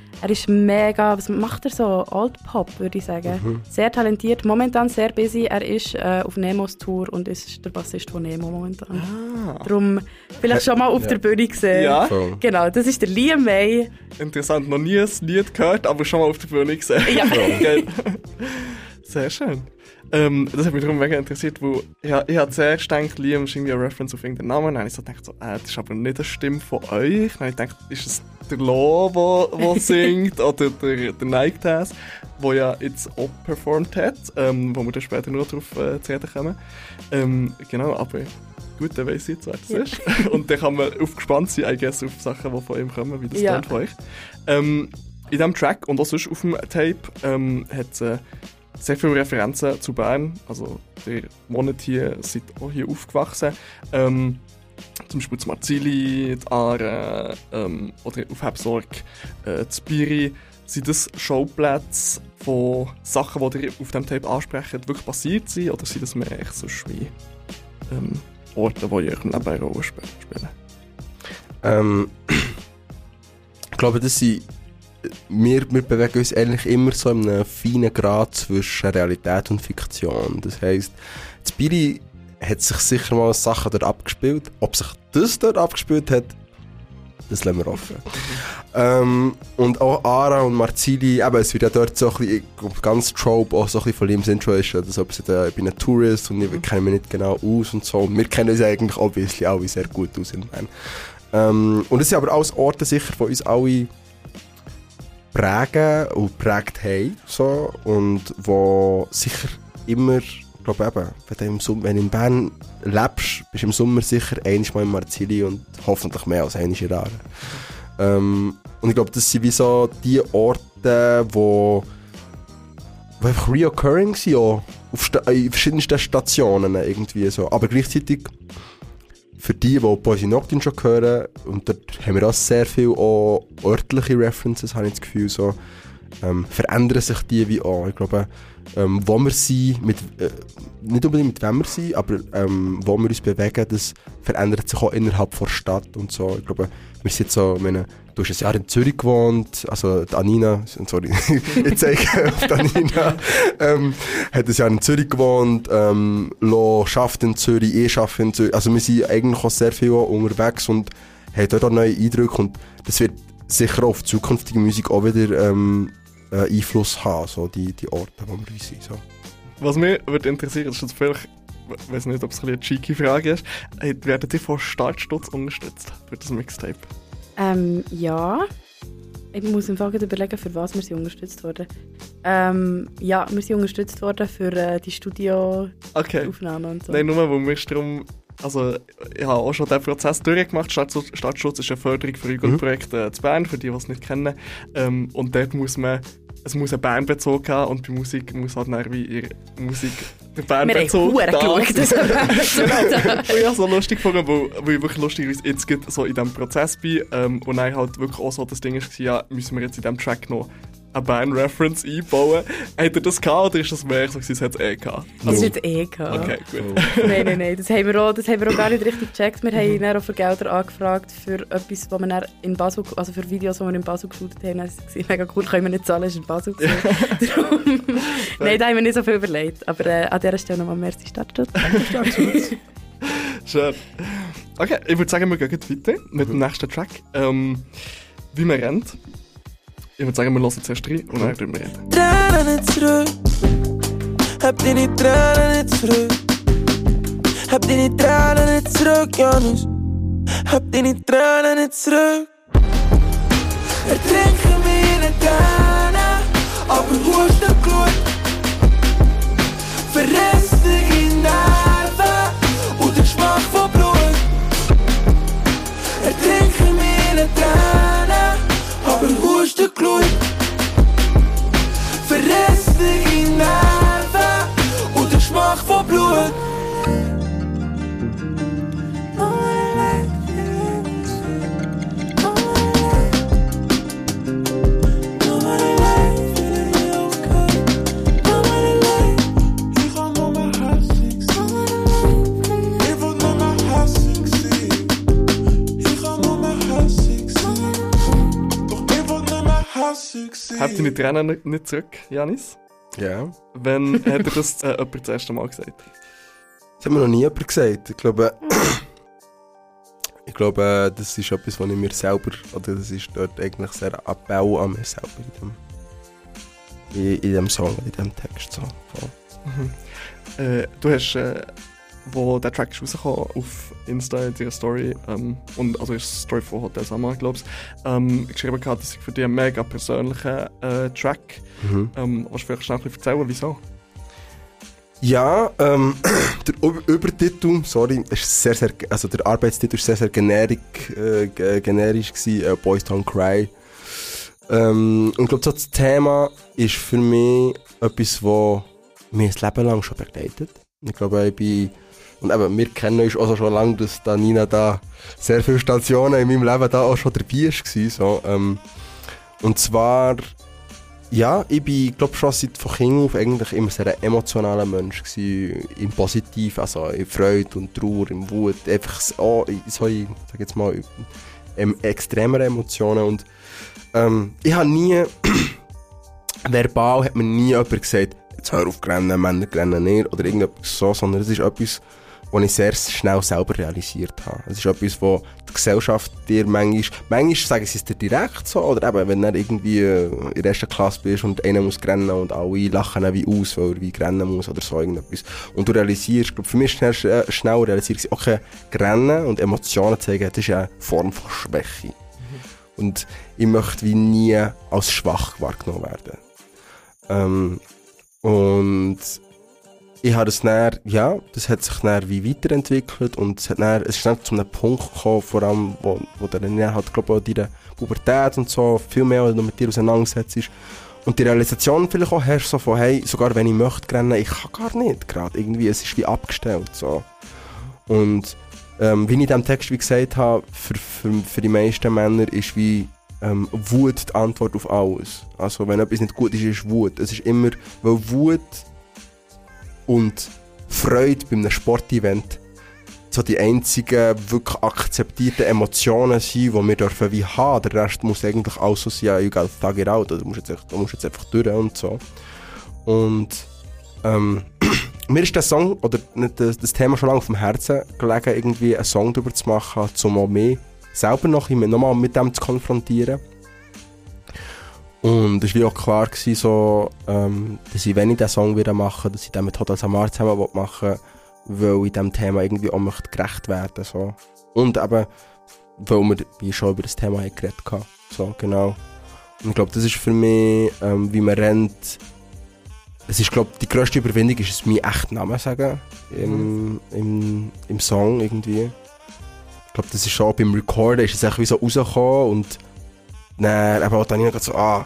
Er ist mega, was macht er so? Alt-Pop, würde ich sagen. Mhm. Sehr talentiert, momentan sehr busy. Er ist äh, auf Nemos Tour und ist der Bassist von Nemo momentan. Ah. Darum vielleicht schon mal auf ja. der Bühne gesehen. Ja. So. Genau, das ist der Liam May. Interessant, noch nie ein Lied gehört, aber schon mal auf der Bühne gesehen. Ja. Okay. Sehr schön. Ähm, das hat mich darum mega interessiert, weil ich, ich habe zuerst gedacht, Liam ist irgendwie eine Reference auf irgendeinen Namen. Dann habe ich so gedacht, so, äh, das ist aber nicht eine Stimme von euch. Dann habe ich gedacht, ist es der Lo, der singt, oder der, der Nike Taz, der ja jetzt auch performt hat, ähm, wo wir dann später noch darauf äh, zu reden kommen. Ähm, genau, aber gut, dann weiss ich jetzt, wer das ja. ist. Und dann kann man aufgespannt sein, I guess, auf Sachen, die von ihm kommen, wie das ja. von euch. Ähm, in diesem Track und auch sonst auf dem Tape ähm, hat es äh, sehr viele Referenzen zu Bern. Also, der Monat hier seid auch hier aufgewachsen. Ähm, zum Beispiel zu Marzili, die Aare ähm, oder auf Hebsorg, äh, zu Biri. Sind das Showplätze von Sachen, die ihr auf diesem Tape ansprecht, wirklich passiert sind? Oder sind das mehr echt so wie ähm, Orte, die in eurem Leben eine Rolle spielen? Ähm, ich glaube, das sind Wir, wir bewegen uns eigentlich immer so in einem feinen Grad zwischen Realität und Fiktion. Das heisst, das Biri hat sich sicher mal Sachen dort abgespielt. Ob sich das dort abgespielt hat, das lassen wir offen. ähm, und auch Ara und Marzili, eben, es wird ja dort so ein bisschen, ganz Trope, auch so ein bisschen von Liam's Intro ist, dass ich, da, ich bin ein Tourist und ich kenne mich nicht genau aus und so. Und wir kennen uns eigentlich obviously alle sehr gut aus in Bern. Ähm, und es sind aber alles Orte sicher von uns alle prägen und prägt haben, so, und wo sicher immer, ich glaube eben, wenn du, im Sommer, wenn du in Bern lebst, bist du im Sommer sicher einmal in Marzili und hoffentlich mehr als einmal in Aare. Ähm, und ich glaube, das sind wie so die Orte, wo, wo einfach reoccurring sind, auch auf Sta- in verschiedensten Stationen irgendwie so, aber gleichzeitig für die, die Poesie Nocturne schon hören, und dort haben wir auch sehr viele auch örtliche References, habe ich das Gefühl, so, ähm, verändern sich die wie auch. Ich glaube, ähm, wo wir sind, mit, äh, nicht unbedingt mit wem wir sind, aber ähm, wo wir uns bewegen, das verändert sich auch innerhalb der Stadt und so. Ich glaube, wir sind so, ich meine, du hast ein Jahr in Zürich gewohnt, also die Anina, sorry, ich zeige auf die Anina, ähm, hat ein Jahr in Zürich gewohnt, ähm, Lo schafft in Zürich, ich arbeite in Zürich, also wir sind eigentlich auch sehr viel unterwegs und haben dort auch neue Eindrücke und das wird sicher auf zukünftige Musik auch wieder ähm, äh, Einfluss haben, so die, die Orte, wo wir uns sind. So. Was mich würde interessieren, ist jetzt vielleicht, ich weiß nicht, ob es eine cheeky Frage ist, werden die von Startstutz unterstützt für das Mixtape? Ähm, ja. Ich muss im Fall überlegen, für was wir sie unterstützt wurden. Ähm, ja, wir sind unterstützt worden für äh, die Studioaufnahmen okay. und so. Nein, nur weil wir darum, also ich habe auch schon den Prozess durchgemacht. Stadtschutz ist eine Förderung für Jugendprojekte äh, zu Bern, für die, die es nicht kennen. Ähm, und dort muss man, es muss einen Bernbezug haben und bei Musik muss halt dann wie ihre Musik der Bernbezug da sein. Wir haben geschaut, dass er Bernbezug ich habe so lustig gefunden, weil, weil ich wirklich lustigerweise jetzt so in diesem Prozess bin ähm, und dann halt wirklich auch so das Ding war, ja, müssen wir jetzt in diesem Track noch eine Band-Reference einbauen. Hat er das gehabt oder ist das mehr so, es hat es eh gehabt? Also, es hat es eh gehabt. Okay, gut. Oh. nein, nein, nein, das haben wir auch, das haben wir auch gar nicht richtig gecheckt. Wir haben dann auch für Gelder angefragt für etwas, was wir dann in Basel, also für Videos, die wir in Basel geshootet haben. Das war mega cool, können wir nicht zahlen, ist in Basel Darum, nein, da haben wir nicht so viel überlegt. Aber äh, an dieser Stelle nochmal merci Stadtschutz. Stadtschutz. Schön. Okay, ich würde sagen, wir gehen weiter mit dem nächsten Track. Ähm, wie man rennt. Ich würde sagen, wir hören zuerst rein und dann drüber reden. Tränen nicht zurück. Hab deine Tränen nicht zurück. Hab deine Tränen nicht zurück, Janus. Hab deine Tränen nicht zurück. Ertrinke meine Tränen, aber husten Glut. Verrest dich in Nerven und den Geschmack von Blut. Ertrinke meine Tränen, aber husten Glut. Verrest dich in Nerven und den Geschmack von Blut. Habt ihr die Tränen nicht, nicht zurück, Janis? Ja. Wann hat er das äh, jemand das erste Mal gesagt? Das hat mir noch nie jemand gesagt. Ich glaube, ich glaube, das ist etwas, was ich mir selber, oder das ist dort eigentlich sehr Appell an mir selber in dem, in, in dem Song, in dem Text. So. Mhm. Äh, du hast, äh, wo der Track ist rausgekommen, auf Insta in deiner Story, ähm, und also ist die Story von Hotel Summer, glaube ich, ähm, geschrieben gehabt, das ist für dich ein mega persönlicher äh, Track. Mhm. Ähm, willst du vielleicht schnell ein bisschen erzählen, wieso? Ja, ähm, der Übertitel, sorry, ist sehr, sehr, also der Arbeitstitel war sehr, sehr generisch, äh, generisch gewesen, äh, Boys Don't Cry. Ähm, und ich glaube, so das Thema ist für mich etwas, das mich ein Leben lang schon begleitet. Ich glaube, ich bin, und eben, wir kennen uns auch schon lange, dass da Nina da sehr viele Stationen in meinem Leben da auch schon dabei war. So, ähm, und zwar, ja, ich bin, glaube schon seit von Kind auf eigentlich immer sehr ein emotionaler Mensch gewesen, im Positiven, also in Freude und Trauer, im Wut, einfach so, so ich sag jetzt mal, ähm, extremere Emotionen und ähm, ich habe nie, verbal hat mir nie jemand gesagt, jetzt hör auf rennen, Männer rennen nicht oder irgendetwas so, sondern es ist etwas, was ich sehr schnell selber realisiert habe. Es ist etwas, wo die Gesellschaft dir manchmal, manchmal sagen sie es dir direkt so, oder eben, wenn du irgendwie in der ersten Klasse bist und einer muss rennen und alle lachen wie aus, weil er wie rennen muss oder so irgendetwas. Und du realisierst, ich glaube, für mich ist schnell, schnell realisiert, okay, rennen und Emotionen zeigen, das ist eine Form von Schwäche. Mhm. Und ich möchte wie nie als schwach wahrgenommen werden. Ähm, und ich habe das dann, ja, das hat sich dann wie weiterentwickelt und es, hat dann, es ist dann zu einem Punkt gekommen, vor allem, wo, wo dann halt, glaube ich, auch deine Pubertät und so viel mehr noch mit dir auseinandergesetzt ist. Und die Realisation vielleicht auch hast, so von, hey, sogar wenn ich möchte rennen, ich kann gar nicht gerade, irgendwie, es ist wie abgestellt, so. Und, ähm, wie ich in diesem Text wie gesagt habe, für, für, für die meisten Männer ist wie, ähm, Wut die Antwort auf alles. Also, wenn etwas nicht gut ist, ist Wut. Es ist immer, weil Wut und Freude bei einem Sportevent so die einzigen wirklich akzeptierten Emotionen sind, die wir dürfen wie haben. Der Rest muss eigentlich auch so sein, ja, you gotta thug it out, du musst jetzt, echt, du musst jetzt einfach durch und so. Und ähm, mir ist der Song, oder das, das Thema schon lange auf dem Herzen gelegen, irgendwie einen Song darüber zu machen, um auch mich selber noch, noch mal mit dem zu konfrontieren. Und es war auch klar gewesen, so, ähm, dass ich, wenn ich diesen Song wieder mache, dass ich den mit Hotel Summer zusammen machen will, weil ich diesem Thema irgendwie auch möchte gerecht werden. So. Und eben, weil wir wie schon über das Thema haben geredet haben. So, genau. Und ich glaube, das ist für mich, ähm, wie man rennt, es ist, glaube die grösste Überwindung ist es, meinen echten Namen zu sagen im, im, im Song irgendwie. Ich glaube, das ist schon beim Recorden, ist es echt wie so rausgekommen und dann aber auch dann ich so, ah,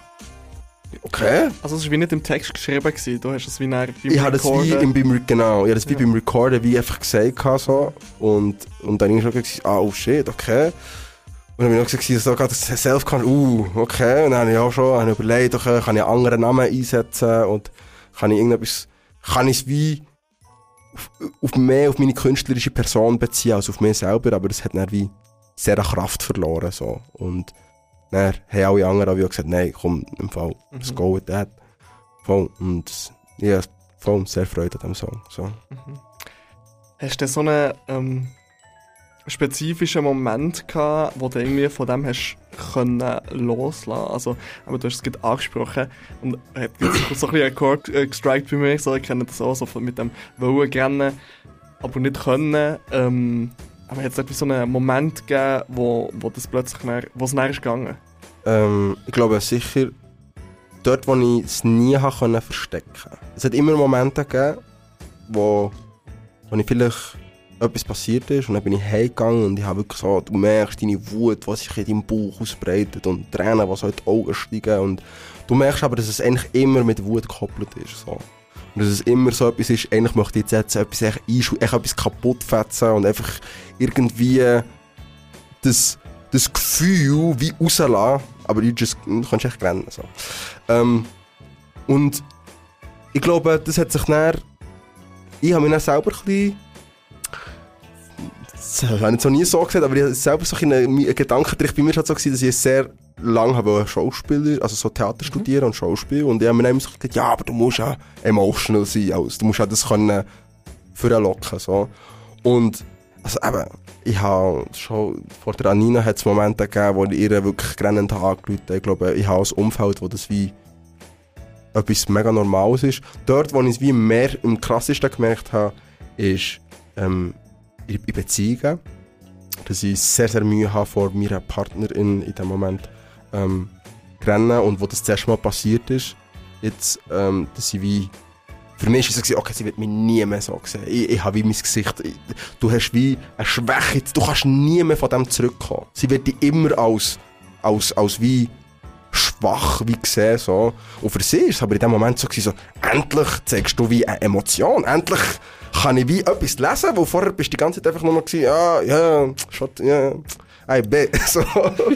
okay. Also es war wie nicht im Text geschrieben gewesen, du hast es wie beim ich Recorden... Das wie im, beim, genau, ich habe das wie ja. beim Recorden wie einfach gesagt so, und, und dann habe ich schon gesagt, ah, oh shit, okay. Und dann habe ich noch gesagt, so, das Self-Control, uh, okay. Und dann habe ich auch schon habe ich überlegt, okay, kann ich einen anderen Namen einsetzen und kann ich irgendetwas, kann ich es wie auf, auf mehr auf meine künstlerische Person beziehen als auf mich selber, aber das hat dann wie sehr an Kraft verloren, so. Und dann haben alle anderen auch gesagt, nein, komm, im Fall, let's mhm. go with that. Voll. Und ja, voll sehr Freude an diesem Song. So. Mhm. Hast du so einen ähm, spezifischen Moment gehabt, wo du irgendwie von dem hast können loslassen? Also, aber du hast es gerade angesprochen und hat jetzt so ein bisschen ein Chord äh, gestrikt bei mir, so, ich kenne das auch so mit dem Wollen rennen, aber nicht können. Ähm, Aber hat es so einen Moment gegeben, wo, wo das plötzlich näher, wo es näher ist gegangen? Ähm, ich glaube sicher, dort, wo ich es nie konnte verstecken konnte. Es hat immer Momente gegeben, wo, wo ich vielleicht etwas passiert ist und dann bin ich heimgegangen und ich habe wirklich so, du merkst deine Wut, die sich in deinem Bauch ausbreitet und Tränen, die so in die Augen steigen und du merkst aber, dass es eigentlich immer mit Wut gekoppelt ist. So. Und dass es immer so etwas ist, eigentlich möchte ich jetzt etwas, echt echt etwas kaputt fetzen und einfach irgendwie das, das Gefühl wie rauslassen, aber du, just, du kannst echt rennen. So. Ähm, und ich glaube, das hat sich dann, ich habe mich dann selber ein bisschen das habe ich jetzt noch nie so gesagt, aber ich habe selber so einen, einen Gedankentrick bei mir hat so gewesen, dass ich sehr lange habe Schauspieler, also so Theater studieren mhm. und Schauspiel und ich habe mir immer so gesagt, ja, aber du musst ja emotional sein, also du musst ja das können vorlocken, so. Und also eben, ich habe schon vor der Anina hat es Momente gegeben, wo ich ihr wirklich grennend angerufen habe. Ich glaube, ich habe ein Umfeld, wo das wie etwas mega Normales ist. Dort, wo ich es wie mehr im krassesten gemerkt habe, ist ähm, in Beziehungen. Dass ich sehr, sehr Mühe habe, vor meiner Partnerin in dem Moment ähm, rennen. Und wo das das erste Mal passiert ist, jetzt, ähm, dass ich wie für mich war es so, okay, sie wird mich nie mehr so sehen. Ich, ich habe wie mein Gesicht, ich, du hast wie eine Schwäche, du kannst nie mehr von dem zurückkommen. Sie wird dich immer als, als, als wie schwach wie sehen, so. Und für sie ist es aber in dem Moment so, so, endlich zeigst du wie eine Emotion, endlich kann ich wie etwas lesen, wo vorher bist du die ganze Zeit einfach nur noch gewesen, ah, ja, schon, ja, I bet, so.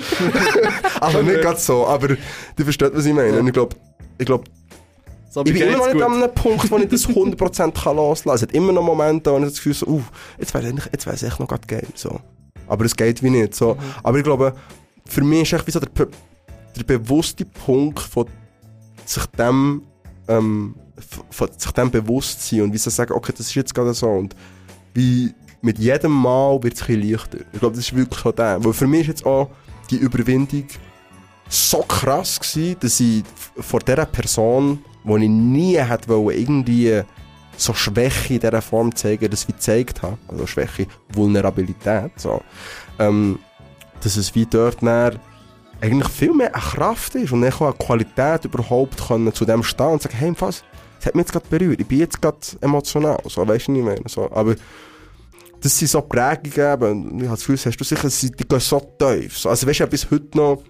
Also nicht ganz so, aber du verstehst, was ich meine. Und ich glaube, ich glaube, so, ich bin immer noch nicht an einem Punkt, wo ich das hundert Prozent loslassen kann. Es hat immer noch Momente, wo ich das Gefühl so, uh, jetzt wäre es echt noch gerade geil. So. Aber es geht wie nicht. So. Mhm. Aber ich glaube, für mich ist echt wie so der, der bewusste Punkt von sich dem, ähm, von sich dem bewusst sein und wie sie sagen, okay, das ist jetzt gerade so. Und wie mit jedem Mal wird es ein bisschen leichter. Ich glaube, das ist wirklich so der. Weil für mich ist jetzt auch die Überwindung so krass gewesen, dass ich vor dieser Person, wo ich nie hätte wollen, irgendwie so Schwäche in dieser Form zeigen, dass ich gezeigt habe, also Schwäche, Vulnerabilität, so, ähm, dass es wie dort dann eigentlich viel mehr eine Kraft ist und auch eine Qualität überhaupt können zu dem stehen und sagen, hey, was, das hat mich jetzt gerade berührt, ich bin jetzt gerade emotional, so, weißt du nicht mehr, so, aber das sind so Prägungen, eben, ich habe das Gefühl, hast du sicher, die gehen so tief, so, also weißt du, bis heute noch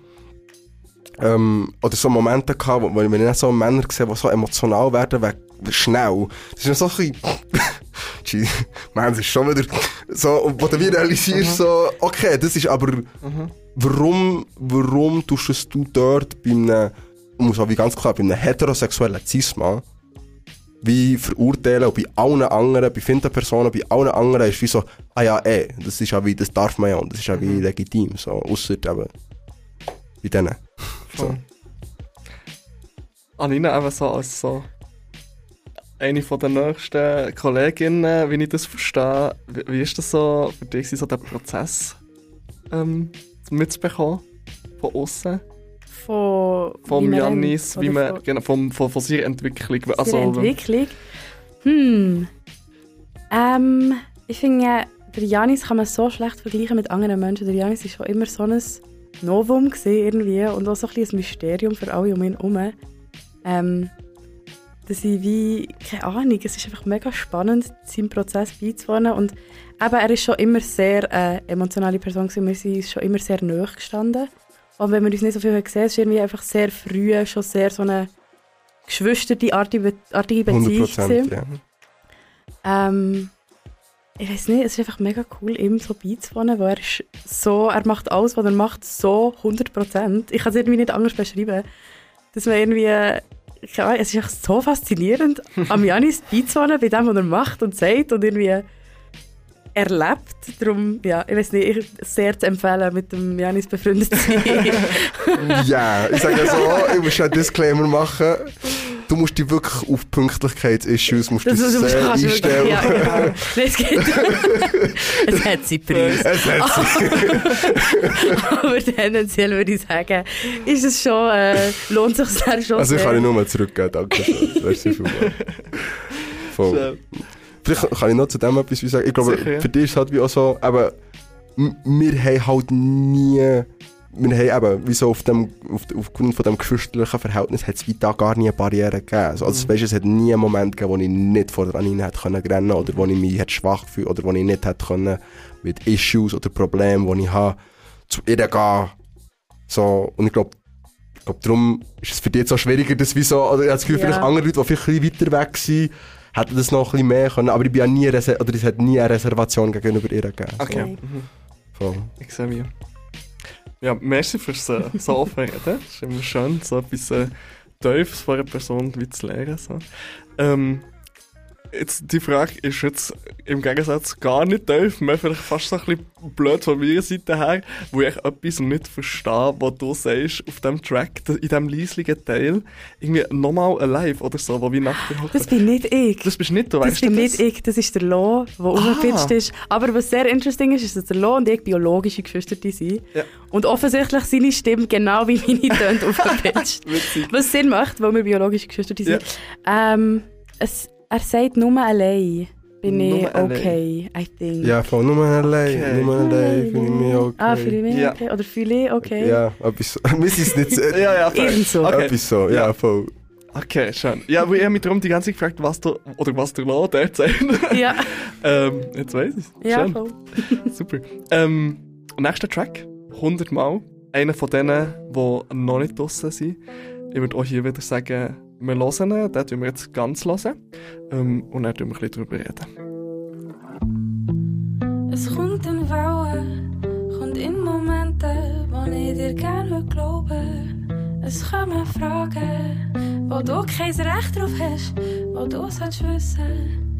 Ähm, oder so Momente gehabt, wo, wo ich nicht so Männer gesehen, die so emotional werden, wie schnell. Das ist so ein bisschen, man, das ist schon wieder so, wo du wieder realisierst, so, okay, das ist aber, mhm. warum, warum tust du dort bei einem, muss auch wie ganz klar, bei einem heterosexuellen Cis-Mann, wie verurteilen, und bei allen anderen, bei vielen Personen, bei allen anderen ist wie so, ah ja, eh, das ist ja wie, das darf man ja, und das ist ja wie mhm. legitim, so, ausser eben, bei denen. So. Anina eben so als so eine von der nächsten Kolleginnen, wie ich das verstehe. Wie, wie ist das so für dich, so der Prozess ähm, mitzubekommen? Von außen? Von Vom Jannis, wie man, von, genau, vom, von, von seiner Entwicklung. Seine also, Entwicklung? Hm. Ähm, ich finde, der Jannis kann man so schlecht vergleichen mit anderen Menschen. Der Jannis war schon immer so ein Novum gesehen irgendwie und auch so ein bisschen ein Mysterium für alle um ihn herum. Ähm, dass ich wie, keine Ahnung, es ist einfach mega spannend, seinem Prozess beizuwohnen und eben, er ist schon immer sehr äh, emotionale Person gewesen, wir sind schon immer sehr nahe gestanden. Und wenn wir uns nicht so viel gesehen haben, ist irgendwie einfach sehr früh schon sehr so eine geschwisterartige Beziehung gewesen. Ja. Ähm, Ich weiß nicht, es ist einfach mega cool, ihm so beizuwohnen, weil er ist so, er macht alles, was er macht, so hundert Prozent. Ich kann es irgendwie nicht anders beschreiben. Dass man irgendwie, ja, es ist einfach so faszinierend, am Jannis beizuwohnen, bei dem, was er macht und sagt und irgendwie erlebt. Darum, ja, ich weiß nicht, ich sehr zu empfehlen, mit dem Jannis befreundet zu sein. Ja, ich sage so, ich muss einen Disclaimer machen. Du musst dich wirklich auf Pünktlichkeits-Issues musst das, das sehr einstellen. Wirklich, ja, genau. Es, geht, es hat seinen Preis. Es hat seinen Aber tendenziell würde ich sagen, ist es schon, äh, lohnt sich sehr schon. Also ich sehr. kann ich nur mal zurückgeben, danke schön. Merci vielmals. Voll. Vielleicht kann ich noch zu dem etwas sagen. Ich glaube, sicher, ja. Für dich ist es halt wie auch so, aber wir haben halt nie... Wir haben eben, wie so auf dem, auf, aufgrund von dem geschwisterlichen Verhältnis hat es wie da gar nie eine Barriere gegeben. Also, also mhm. weißt, es hat nie einen Moment gegeben, wo ich nicht vor der Anina hätte rennen können oder wo ich mich hätte schwach gefühlt oder wo ich nicht hätte können mit Issues oder Problemen, die ich habe, zu ihr gehen. So, und ich glaube, ich glaub, darum ist es für dich jetzt auch schwieriger, dass wie so, oder ich habe das Gefühl, ja. Vielleicht andere Leute, die vielleicht ein bisschen weiter weg sind, hätten das noch ein bisschen mehr können, aber ich bin ja nie, Reser- oder es hat nie eine Reservation gegenüber ihr gegeben. Okay. So. Mhm. So. Ich sehe mich. Ja, merci fürs äh, so offen reden. Das ist immer schön, so etwas äh, Tiefes von einer Person wie zu lernen. So. Ähm, Jetzt, die Frage ist jetzt im Gegensatz gar nicht tief, mir vielleicht fast so ein bisschen blöd von meiner Seite her, wo ich etwas nicht verstehe, was du sagst auf diesem Track, in diesem leislichen Teil, irgendwie nochmal alive oder so, wo wie nachgeholt. Das bin nicht ich. Das bist nicht du, Das weißt du bin das? nicht ich, das ist der Lo, der aufgepitcht ist. Aber was sehr interesting ist, ist, dass der Lo und ich biologische Geschwister sind. Ja. Und offensichtlich seine Stimme genau wie meine tönt aufgepitcht. Was Sinn macht, weil wir biologische Geschwister sind. Ja. Ähm, es, er sagt nur allein. Bin Nur ich okay, I think. Ja, voll nur allein. Okay. Nur allein fühle ich mich okay. Ah, fühle ich mich Ja. okay? Oder fühle ich okay? Ja, etwas so. Wir sind es nicht so. Ja, ja, fair. Ebenso. Okay. Etwas so, ja, voll. Okay, schön. Ja, aber ich habe mich darum die ganze Zeit gefragt, was du, oder was der Lo dort sagt. Ja, ähm, jetzt weiss ich es. ja Schön. voll. Super. Ähm, nächster Track, hundert Mal. Einer von denen, die noch nicht draussen sind. Ich würde auch hier wieder sagen, wir hören ihn, den hören wir jetzt ganz hören. Ähm, und dann reden wir ein bisschen darüber reden. Es kommt in Wellen, kommt in Momenten, wo ich dir gerne glaube. Es kommen Fragen, wo du kein Recht drauf hast, wo du sollst wissen.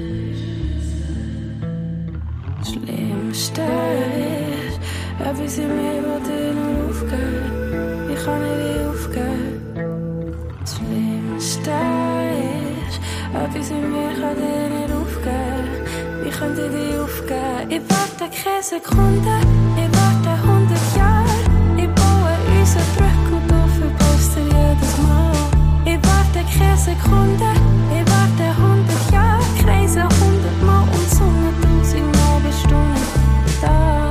Das Schlimmste ist, etwas in mir, wo dir nur aufgeht. Ich kann nicht aufgeben. Das Schlimmste ist, etwas in mir kann dir nicht aufgeben. Wie könnte ich dich aufgeben? Ich warte keine Sekunde, ich warte hundert Jahre. Ich baue unsere Brücke und du verbaust dir jedes Mal. Ich warte keine Sekunde, ich warte hundert Jahre. Kreise hundert Mal und Sonne tausend Mal bist du nicht da.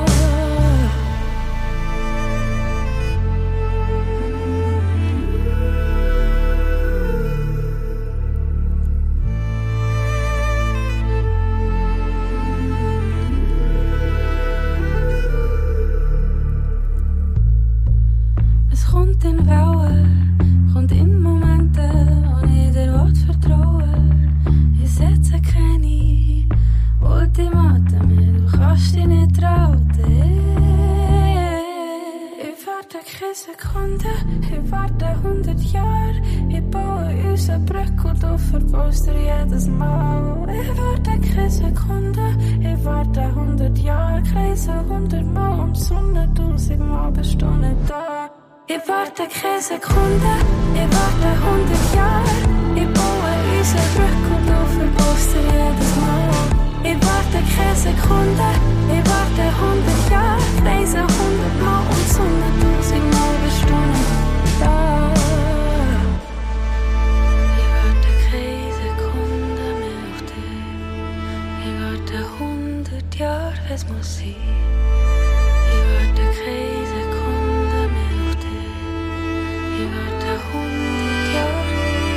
Es kommt in Wellen, kommt in Momenten, wo ich dir vertrauen. Ich setze keine Ultimaten mehr, du kannst dich nicht trauen. Ich warte keine Sekunde, ich warte hundert Jahre. Ich baue unsere Brücke und du verbaust dir jedes Mal. Ich warte keine Sekunde, ich warte hundert Jahre. Kreise hundert Mal um die Sonne, tausend Mal bist du nicht da. Ich warte keine Sekunde, ich warte hundert Jahre. Ich baue unsere Brücke und du verbaust dir jedes Mal. Ich warte keine Sekunde, ich warte hundert Jahre. Reise hundert Mal um die Sonne, tausend Mal bist du nicht da. Ich warte keine Sekunde mehr auf dich. Ich warte hundert Jahre, es muss sein. Ich warte keine Sekunde mehr auf dich. Ich warte hundert Jahre.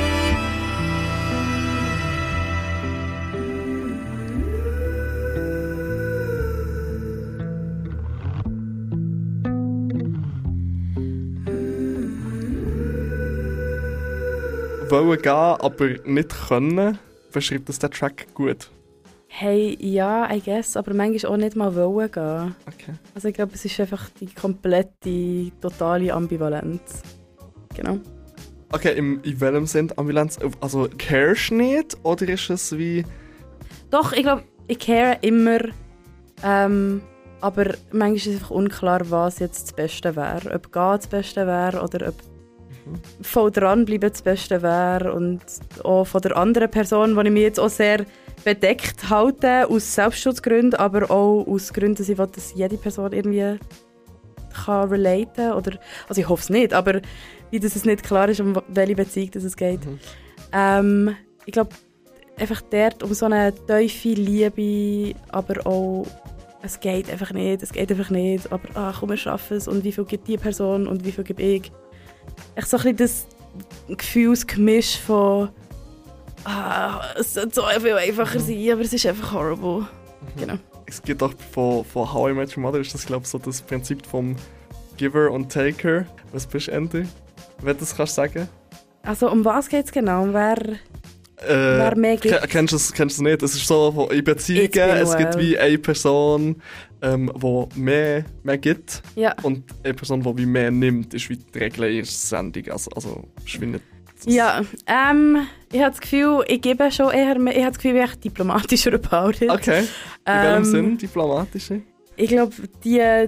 Wollen gehen, aber nicht können, beschreibt das der Track gut. Hey, ja, I guess, aber manchmal auch nicht mal wollen gehen. Okay. Also ich glaube, es ist einfach die komplette, totale Ambivalenz. Genau. Okay, im, in welchem Sinn Ambulanz? Also, carest du nicht? Oder ist es wie... Doch, ich glaube, ich care immer. Ähm, aber manchmal ist es einfach unklar, was jetzt das Beste wäre. Ob gehen das Beste wäre oder ob mhm. voll dranbleiben das Beste wäre. Und auch von der anderen Person, die ich mich jetzt auch sehr bedeckt halte, aus Selbstschutzgründen, aber auch aus Gründen, dass ich will, dass jede Person irgendwie kann relaten oder also ich hoffe es nicht, aber wie dass es nicht klar ist, um welche Beziehung dass es geht. Mhm. Ähm, ich glaube, einfach dort um so eine tiefe Liebe, aber auch es geht einfach nicht, es geht einfach nicht, aber ach, komm, wir schaffen es und wie viel gibt die Person und wie viel gebe ich. Echt so ein bisschen das Gefühlsgemisch von ah, es sollte so viel einfacher mhm. sein, aber es ist einfach horrible. Mhm. Genau. Es gibt auch von, von How I Met Your Mother, ist das glaube ich so das Prinzip vom Giver und Taker. Was bist du, Andy? Wenn du das kannst sagen? Also um was geht es genau? Um wer, äh, wer mehr gibt? K- kennst du es kennst du nicht? Es ist so, in Beziehungen, es gibt wie eine Person, ähm, die mehr, mehr gibt ja. und eine Person, die wie mehr nimmt, ist wie die Regel in der Sendung. Also, also ist wie nicht Ja, ähm, ich habe das Gefühl, ich gebe schon eher mehr, ich habe das Gefühl, ich bin echt diplomatischer about it. Okay, in Ähm, welchem Sinn diplomatischer? Ich glaube, die, die,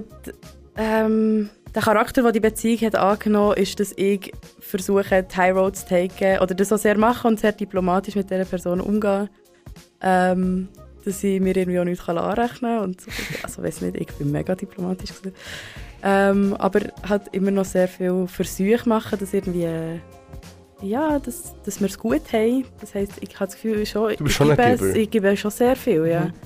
ähm, der Charakter, den die Beziehung hat angenommen, ist, dass ich versuche, die High Road zu taken oder das auch sehr machen und sehr diplomatisch mit dieser Person umgehen. Ähm, dass ich mir irgendwie auch nichts anrechnen kann. Und so. Also, weiss nicht, ich bin mega diplomatisch gewesen. Ähm, aber halt immer noch sehr viel Versuche machen, dass irgendwie, äh, ja, dass, dass wir es gut haben. Das heisst, ich habe das Gefühl, schon, Du bist ich, schon ein gebe, Geber. ich gebe schon sehr viel, ja. Mhm.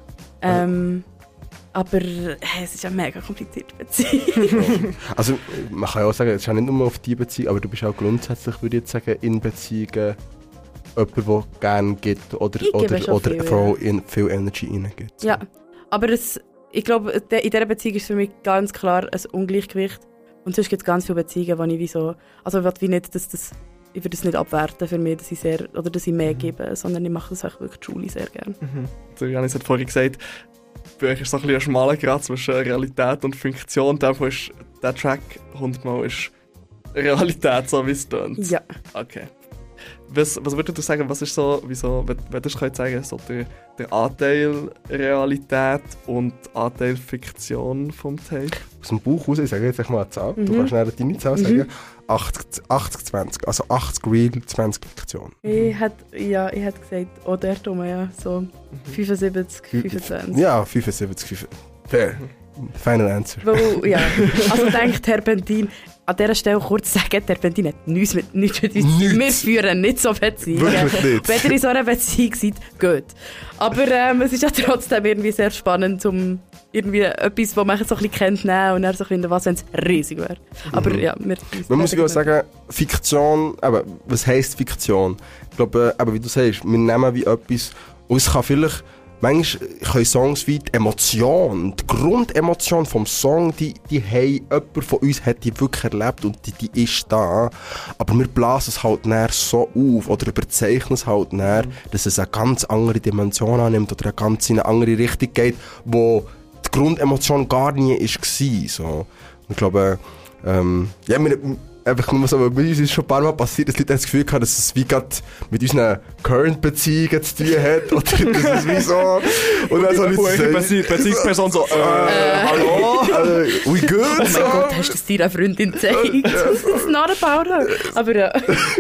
Ähm, aber hey, es ist eine mega komplizierte Beziehung. Also man kann ja auch sagen, es ist ja nicht nur auf die Beziehung, aber du bist auch grundsätzlich, würde ich jetzt sagen, in Beziehungen jemand, der gerne gibt oder, Ich gebe oder, schon oder viel, eine Frau ja. in viel Energy reingibt. Ja, aber es, ich glaube, de- in dieser Beziehung ist für mich ganz klar ein Ungleichgewicht. Und sonst gibt es ganz viele Beziehungen, wo ich wie so, also ich will wie nicht, dass das, ich würde das nicht abwerten für mich, dass ich sehr, oder dass ich mehr gebe, sondern ich mache das auch wirklich Julie sehr gerne. Mhm. Der Janis hat vorhin gesagt, bei euch ist so ein bisschen ein schmaler Grad zwischen Realität und Fiktion. Dafür ist der Track hundertmal ist Realität, so wie es tönt. Ja. Okay. Was, was würdest du sagen, was ist so, wieso, wenn wenn du das könntest sagen, so der, der Anteil Realität und Anteil Fiktion vom Tape? Aus dem Buch raus, ich sage jetzt mal eine Zahl, du Mhm. kannst nachher deine Zahl Mhm. sagen, achtzig zwanzig, also achtzig Real, zwanzig Fiktion. Ich hätte, ja, ich hätte gesagt, auch dort rum, ja, so fünfundsiebzig, fünfundzwanzig. Ja, fünfundsiebzig, fünfundsiebzig. Fair. Final answer. Weil, ja, also denkt Terpentin, an dieser Stelle kurz sagen, Terpentin hat nichts mit, nichts mit uns. Nichts. Wir führen nicht so Beziehungen. Wirklich nicht. Wenn ihr in so einer Beziehung seid, geht. Aber ähm, es ist ja trotzdem irgendwie sehr spannend, um irgendwie etwas, das man so ein bisschen kennt, nehmen und dann so finden, was, wenn es riesig wäre. Aber Mhm. ja, wir, Man muss ja auch sagen, Fiktion, aber was heisst Fiktion? Ich glaube, aber wie du sagst, wir nehmen wie etwas, und es kann vielleicht, manchmal können Songs wie die Emotion, die Grundemotion vom Song, die, die haben, jemand von uns hat die wirklich erlebt und die, die ist da. Aber wir blasen es halt näher so auf oder überzeichnen es halt näher, dass es eine ganz andere Dimension annimmt oder eine ganz in eine andere Richtung geht, wo die Grundemotion gar nie war. So. Und ich glaube, ähm, ja, wir, einfach nur so, weil bei uns ist schon ein paar Mal passiert, dass Leute das Gefühl haben, dass es wie gerade mit unseren Current-Beziehungen zu tun hat. Oder das ist wie so. Und dann so Und eure Bezie- Beziehungsperson so, äh, hallo? Äh, we good? Oh mein so. Gott, hast du das deiner Freundin gezeigt? Das ist not about her. Aber ja.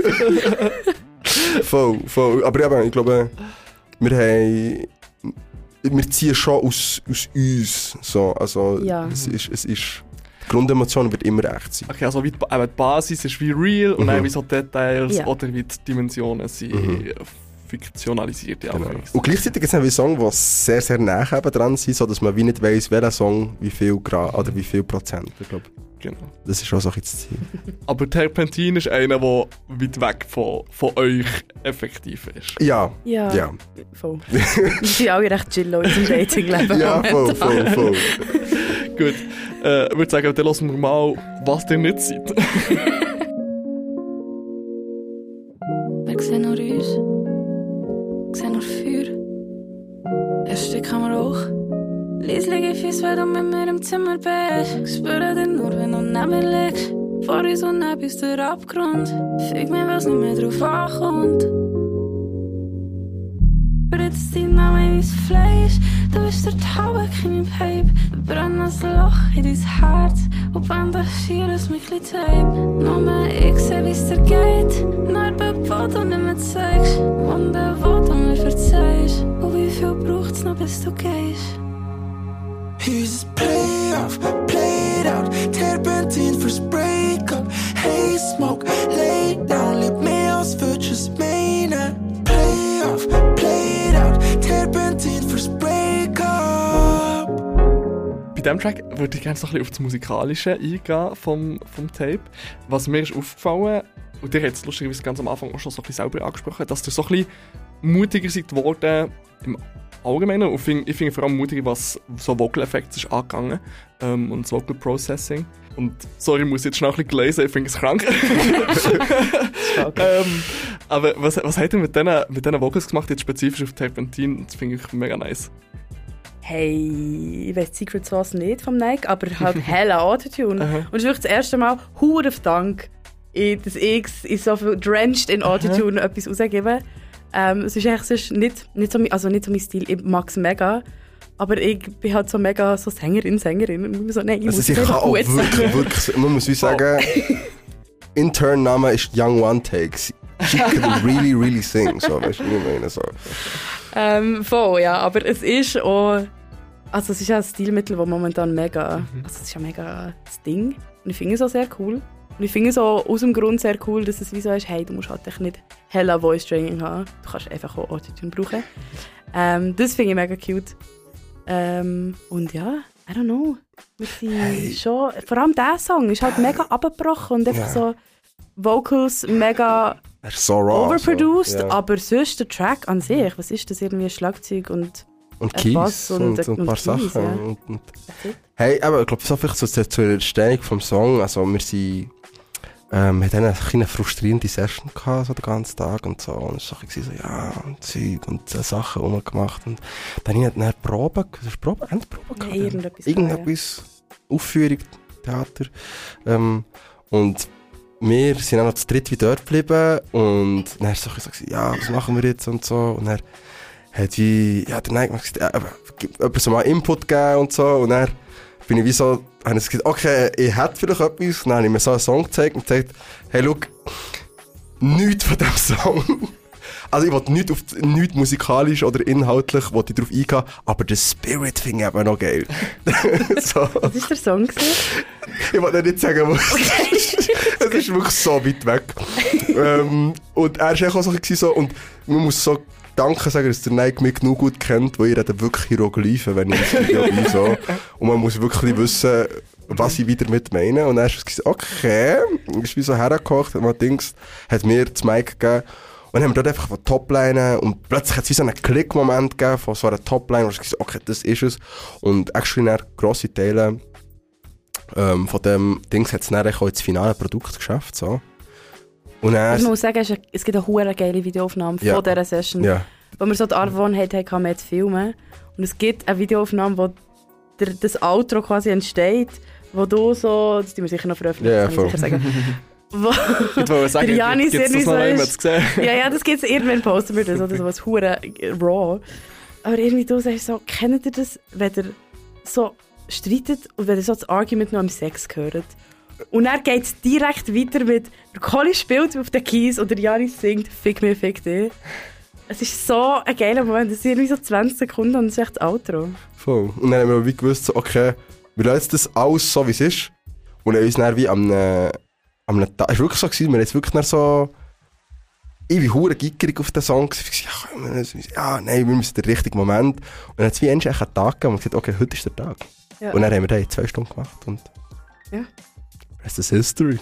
Voll, voll. Aber eben, ich glaube, wir haben... Wir ziehen schon aus, aus uns. So. Also, Ja. es ist... Es ist die Grundemotion wird immer echt sein. Okay, also wie die, eben die Basis ist wie real und Mhm. dann wie so Details Ja. oder wie die Dimensionen sind Mhm. fiktionalisiert. Ja, Genau. Und gleichzeitig gibt es auch Songs, die sehr, sehr nah dran sind, sodass man wie nicht weiss, welcher Song wie viel Grad oder wie viel Prozent. Ich glaube, Genau. das ist auch so ein bisschen das Ziel. Aber Terpentin ist einer, der weit weg von, von euch effektiv ist. Ja, Ja, ja. voll. Wir sind alle recht chill in unserem Dating-Leben. Ja, voll, momentan. voll, voll. Gut, äh, ich würde sagen, dann hören wir mal, was ihr nicht seid. Wir sehen nur uns, sehen nur Feuer. Ein Stück Kamera hoch. Lies liege Füße, wenn du mit mir im Zimmer bist. Ich spüre dich nur, wenn du neben mir liegst. Vor uns und neben uns der Abgrund. Fick mir, was nicht mehr drauf ankommt. Britzt dein Name wie Fleisch. Du bist der Tabak in meinem Babe. Brennendes Loch in dein Herz. Und bandagierst mich ein Tape. Nur ich seh, wie's dir geht. Narben, wo du nicht mehr zeigst. Wunden, wo du mir verzeihst. Und wie viel braucht's noch, bis du gehst? Unser Playoff, played out, Terpentin fürs Breakup. Hey Smoke, lay down, lieb mehr als würdest du's meinen. Playoff, played out, Terpentin fürs Breakup. Bei diesem Track würde ich gerne so ein bisschen auf das Musikalische eingehen vom, vom Tape. Was mir ist aufgefallen, und ihr habt es lustigerweise ganz am Anfang auch schon so ein bisschen selber angesprochen, dass ihr so ein bisschen mutiger seid geworden im Allgemeinen. Und find, ich finde vor allem mutiger, was so Vocal Effects ist angegangen ähm, und das Vocal Processing. Und sorry, ich muss jetzt schnell ein bisschen gelesen, ich finde es krank. ähm, aber was, was habt ihr mit diesen mit diesen Vocals gemacht, jetzt spezifisch auf Terpentin? Das finde ich mega nice. Hey, ich weiss Secret Sauce nicht vom Nike, aber halt hella Autotune. Aha. Und es ist wirklich das erste Mal, hure auf Dank, ich, dass ich in so viel drenched in Autotune mhm. etwas rausgebe. Ähm, es ist eigentlich sonst nicht, nicht, so, also nicht so mein Stil, ich mag es mega. Aber ich bin halt so mega so Sängerin, Sängerin. Und ich so, nein, ich also muss es einfach gut sein. Wirklich, wirklich, man muss wie sagen, oh. Intern-Name ist Young One Takes. She can really, really sing. So, weißt du, wie ich meine? So. Ähm, voll, ja. Aber es ist auch... Also es ist ja ein Stilmittel, das momentan mega... Mhm. Also es ist ja mega das Ding. Und ich finde es auch sehr cool. Und ich finde es auch aus dem Grund sehr cool, dass es wie so ist, hey, du musst halt nicht hella Voice Training haben. Du kannst einfach auch Autotune brauchen. Ähm, das finde ich mega cute. Ähm, und ja, I don't know. Wir sind hey. schon... Vor allem dieser Song ist halt mega abgebrochen und einfach ja. so Vocals mega so raw, overproduced. So. Ja. Aber sonst der Track an sich, was ist das? Irgendwie ein Schlagzeug und... Und Keys und, und, und ein paar Keys, Sachen. Ja. Und, und hey, aber ich glaube, so vielleicht so zur Entstehung vom Song. Also wir sind, ähm, wir hatten eine kleine frustrierende Session gehabt, so den ganzen Tag und so. Und es war so, ja, und Zeug und äh, Sachen rumgemacht. Und dann habe ich dann Probe, was ist Probe? Haben Sie Probe gehabt? Ja, irgendetwas. Irgendetwas, ja. Aufführung, Theater. Ähm, und wir sind dann noch zu dritt wieder dort geblieben. Und dann habe ich so gesagt, ja, was machen wir jetzt und so. Und dann hat wie, ja, der Neig gesagt, ja, jemand so mal Input gegeben und so. Und dann bin ich wie so, habe ich gesagt, okay, ich hätte vielleicht etwas. Und dann habe ich mir so einen Song gezeigt und gesagt, hey, schau, nichts von diesem Song. Also ich wollte nichts, auf, nichts musikalisch oder inhaltlich wollte ich darauf eingehen, aber der Spirit finde ich eben noch geil. So. Was war der Song? Ich wollte nicht sagen, was okay. es ist. Es ist wirklich so weit weg. ähm, und er war auch so, so, und man muss so Danke sagen, dass der Nike mich genug gut kennt, weil ihr redet wirklich Hieroglyphen, wenn ich ins Video bin. So. Und man muss wirklich wissen, was ich wieder mit meine. Und dann ist es gesagt, okay, ist wie so hergekocht, hat man Dings, hat mir das Mic gegeben. Und dann haben wir dort einfach von Topline und plötzlich hat es wie so einen Klick-Moment gegeben von so einer Topline, wo ich gesagt okay, das ist es. Und actually dann grosse Teile ähm, von dem Dings hat es dann auch ins finale Produkt geschafft. So. Und dann, ich muss sagen, es gibt eine hure geile Videoaufnahme ja. von dieser Session, ja. wo wir so die Angewohnheit hatten, mehr zu filmen. Und es gibt eine Videoaufnahme, wo der, das Outro quasi entsteht, wo du so, das tun wir sicher noch veröffentlichen, ja, kann ich sicher sagen. Wo ich wollte sagen, der Janis gibt es das noch immer zu sehen? Ja, ja, das gibt es irgendwann, posten wir das, oder so was hure raw. Aber irgendwie du sagst so, kennt ihr das, wenn ihr so streitet und wenn ihr so das Argument noch am Sex hört? Und dann geht es direkt weiter mit, der Colli spielt auf den Keys und der Janis singt «Fick mir, fick dich». Es ist so ein geiler Moment, es sind irgendwie so zwanzig Sekunden und es ist echt das Outro. Voll. Und dann haben wir wie gewusst, so, okay, wir lassen das alles so, wie es ist. Und dann uns dann wie am am Tag, es war wirklich so, gewesen, wir haben jetzt wirklich so, ich bin verdammt gickerig auf den Song, ich gesagt, ja, nein, wir müssen den richtigen Moment. Und dann hat es wie endlich einen Tag gegeben und gesagt, okay, heute ist der Tag. Ja. Und dann haben wir den in zwei Stunden gemacht und ja. Rest is history.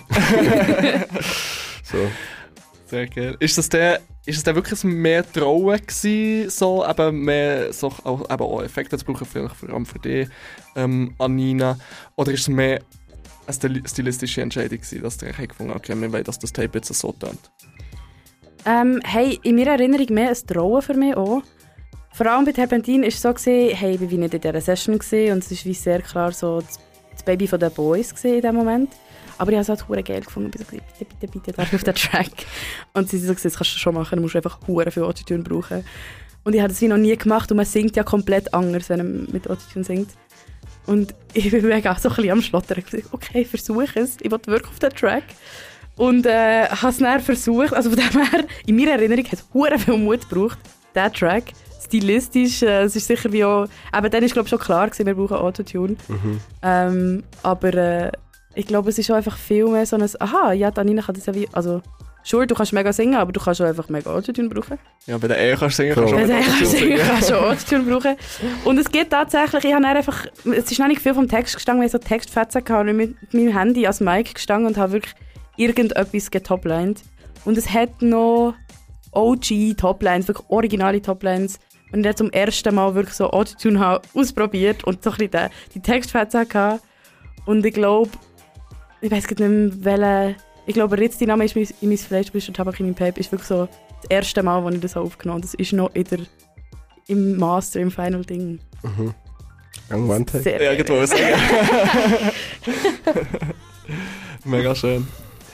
So. Sehr geil. Ist das der, ist das der wirklich mehr Trauen gewesen, so eben mehr so auch, eben auch Effekte zu brauchen, vielleicht vor allem für dich, ähm, Anina, oder ist es mehr eine stil- stilistische Entscheidung gewesen, dass du eigentlich gefunden hast, okay, wir wollen, dass das Tape jetzt so tönt? Ähm, hey, in meiner Erinnerung mehr ein Trauen für mich auch. Vor allem bei Terpentin war es so, gewesen, hey, ich war nicht in dieser Session gewesen, und es war wie sehr klar so das, das Baby von den Boys gewesen in diesem Moment. Aber ich habe es halt verdammt geil gefunden. Ich habe gesagt, bitte, bitte, bitte, darf ich auf den Track? Und sie haben so gesagt, das kannst du schon machen, du musst einfach verdammt viel Autotune brauchen. Und ich habe das wie noch nie gemacht und man singt ja komplett anders, wenn man mit Autotune singt. Und ich bin mega so ein bisschen am Schlottern. Ich habe gesagt, okay, versuche es, ich will wirklich auf den Track. Und äh, habe es dann versucht, also von dem her, in meiner Erinnerung hat es verdammt viel Mut gebraucht, dieser Track. Stilistisch, äh, es ist sicher wie auch, aber dann war glaube ich schon klar gewesen, wir brauchen Autotune. Mhm. Ähm, aber äh, ich glaube, es ist auch einfach viel mehr so ein, aha, ja, Anina kann das ja wie, also, sure, du kannst mega singen, aber du kannst auch einfach mega Autotune brauchen. Ja, bei der E kannst du singen, kannst du auch mega Autotune singen. Kannst du auch Autotune brauchen. Und es gibt tatsächlich, ich habe einfach, es ist noch nicht viel vom Text gestanden, weil ich so Textfetzen hatte und mit meinem Handy als Mic gestanden und habe wirklich irgendetwas getoplined. Und es hat noch O G-Toplines, wirklich originale Toplines. Und ich habe zum ersten Mal wirklich so Autotune habe ausprobiert und so ein bisschen die Textfetzen hatte. Und ich glaube, ich weiß nicht mehr, welche, ich glaube, Ritz, die Name ist in mein Fleisch, und Tabak in meinem Pape, ist wirklich so das erste Mal, als ich das aufgenommen habe. Das ist noch in der, im Master, im Final Ding. Mhm. Irgendwann. Ja, irgendwo sagen. Mega schön.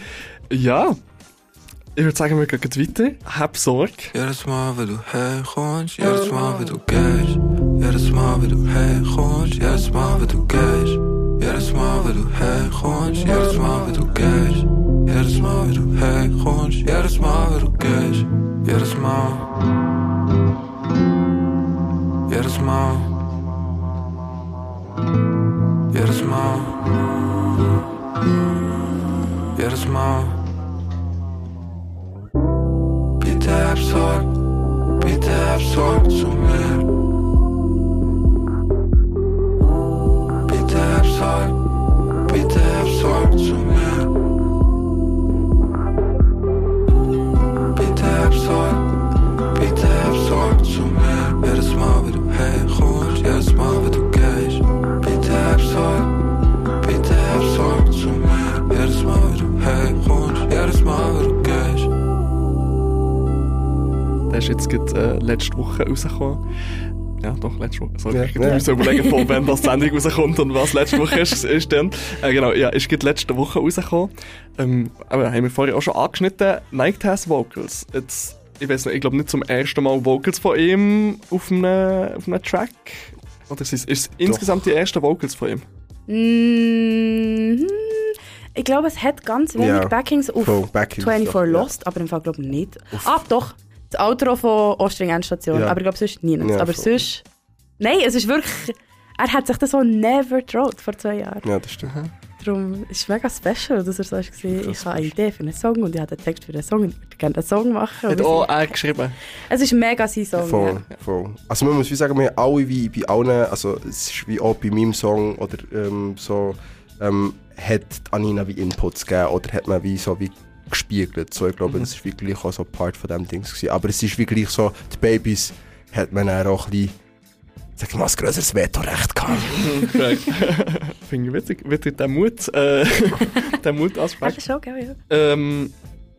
Ja, ich würde sagen, wir gehen weiter. Hab Sorge. Jedes Mal, wenn du herkommst, jedes Mal, wenn du gehst. Jedes Mal, wenn du herkommst, jedes Mal, wenn du gehst. Jedes Mal, wenn du herkommst, jedes Mal, wenn du gehst. Jedes Mal, wenn du herkommst, jedes Mal, wenn du gehst. Jedes Mal. Jedes Mal. Jedes Mal. Jedes Mal. Bitte hab Sorge, bitte hab Sorge zu mir. Bitte hab Sorge, bitte hab Sorge zu mir. Bitte hab Sorge, bitte hab Sorge zu mir. Jedes Mal, wenn du herkommst, jedes Mal, wenn du gehst. Bitte hab Sorge, bitte hab Sorge zu mir. Jedes Mal, wenn du herkommst, jedes Mal, wenn du gehst. Der ist jetzt gerade äh, letzte Woche rausgekommen. Ja, doch, letzte Woche. Sorry, Ja, ich ja. muss so überlegen, von wann das Sendung rauskommt und was letzte Woche ist, ist dann. Äh, genau, ja, ist gerade letzte Woche rausgekommen. Ähm, aber haben wir vorher auch schon angeschnitten. Nike has Vocals. Jetzt, ich weiß nicht, ich glaube nicht zum ersten Mal Vocals von ihm auf einem, auf einem Track. Oder ist es, ist es insgesamt die ersten Vocals von ihm? Mhm. Ich glaube, es hat ganz wenig Ja, Backings auf voll, Backings, twenty-four ja. Lost, aber im Fall glaube ich nicht. Ah, doch, das Outro von Ostring Endstation, Ja. aber ich glaube sonst nie. Ja, aber voll. sonst... Nein, es ist wirklich... Er hat sich das so never getraut vor zwei Jahren. Ja, das stimmt. Darum ist es mega special, dass er so ist, gewesen, ich habe eine Idee für einen Song und ich habe den Text für einen Song und ich würde gerne einen Song machen. Und Hat wir auch sind- er geschrieben. Es ist mega sein Song. Voll, Ja. voll. Also man muss wie sagen, wir haben alle wie bei allen, also es ist wie auch bei meinem Song oder ähm, so, ähm, hat Anina wie Inputs gegeben oder hat man wie so wie gespiegelt. So, ich glaube, Mhm. das ist wirklich auch so Part von dem Dings gewesen. Aber es ist wirklich so, die Babys hat man dann auch ein bisschen, sag ich mal, ein grösseres Vetorecht gehabt. Okay. Finde ich witzig. Wieder der Mut, äh, der Ach, Mutaspekt. schon, gell, ja. Ähm,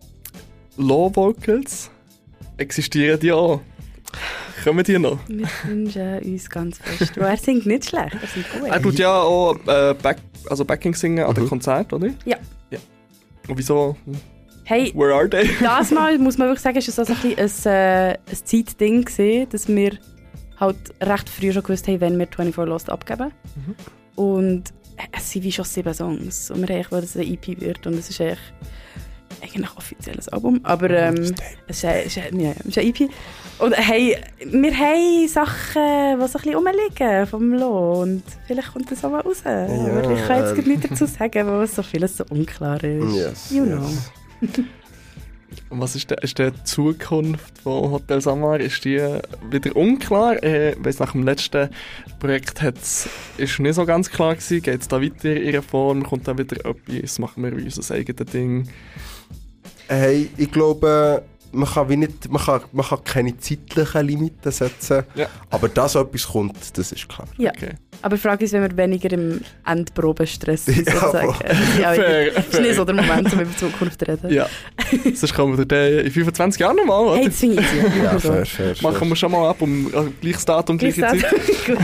Low Vocals, existieren die auch? Kommen die noch? Wir wünschen uns ganz fest. Weil er singt nicht schlecht, er singt gut. Er tut ja auch äh, Back, also Backing singen an den Konzerten, oder? Ja. ja. Und wieso? Hey, Where are they? das Mal muss man wirklich sagen, ist es also ein, bisschen ein, äh, ein Zeitding gewesen, dass wir halt recht früh schon gewusst haben, wenn wir twenty-four Lost abgeben. Mhm. Und es sind wie schon sieben Songs. Und wir haben wollen, dass es ein E P wird. Und es ist eigentlich, eigentlich ein offizielles Album. Aber ähm, es ist, ein- es, ist ein, ja, es ist ein E P. Und hey, wir haben Sachen, die so ein bisschen rumliegen vom Lo. Und vielleicht kommt das auch mal raus. Aber ich kann jetzt gerade nichts dazu sagen, weil so vieles so unklar ist. Yes, you know. yes. Und was ist, der, ist die Zukunft von Hotel Samar? Ist die wieder unklar? Äh, ich weiss, nach dem letzten Projekt hat's, ist nicht so ganz klar gewesen. Geht es da weiter in ihrer Form? Kommt da wieder etwas? Machen wir unser eigenes Ding? Hey, ich glaube, man kann, wie nicht, man kann, man kann keine zeitlichen Limiten setzen, Ja. aber dass etwas kommt, das ist klar. Ja. Okay. Aber die Frage ist, wenn wir weniger im Endprobenstress sind, Ja, sozusagen. voll. Das ist ja Fair, ist fair. nicht so der Moment, um über die Zukunft zu reden. Ja. Sonst kommen wir dann in fünfundzwanzig Jahren nochmal, oder? Hey, das finde ich easy. Ja, Also, fair, fair, fair. Machen wir schon mal ab um äh, gleiches Datum, gleiche gleich Zeit. Gut.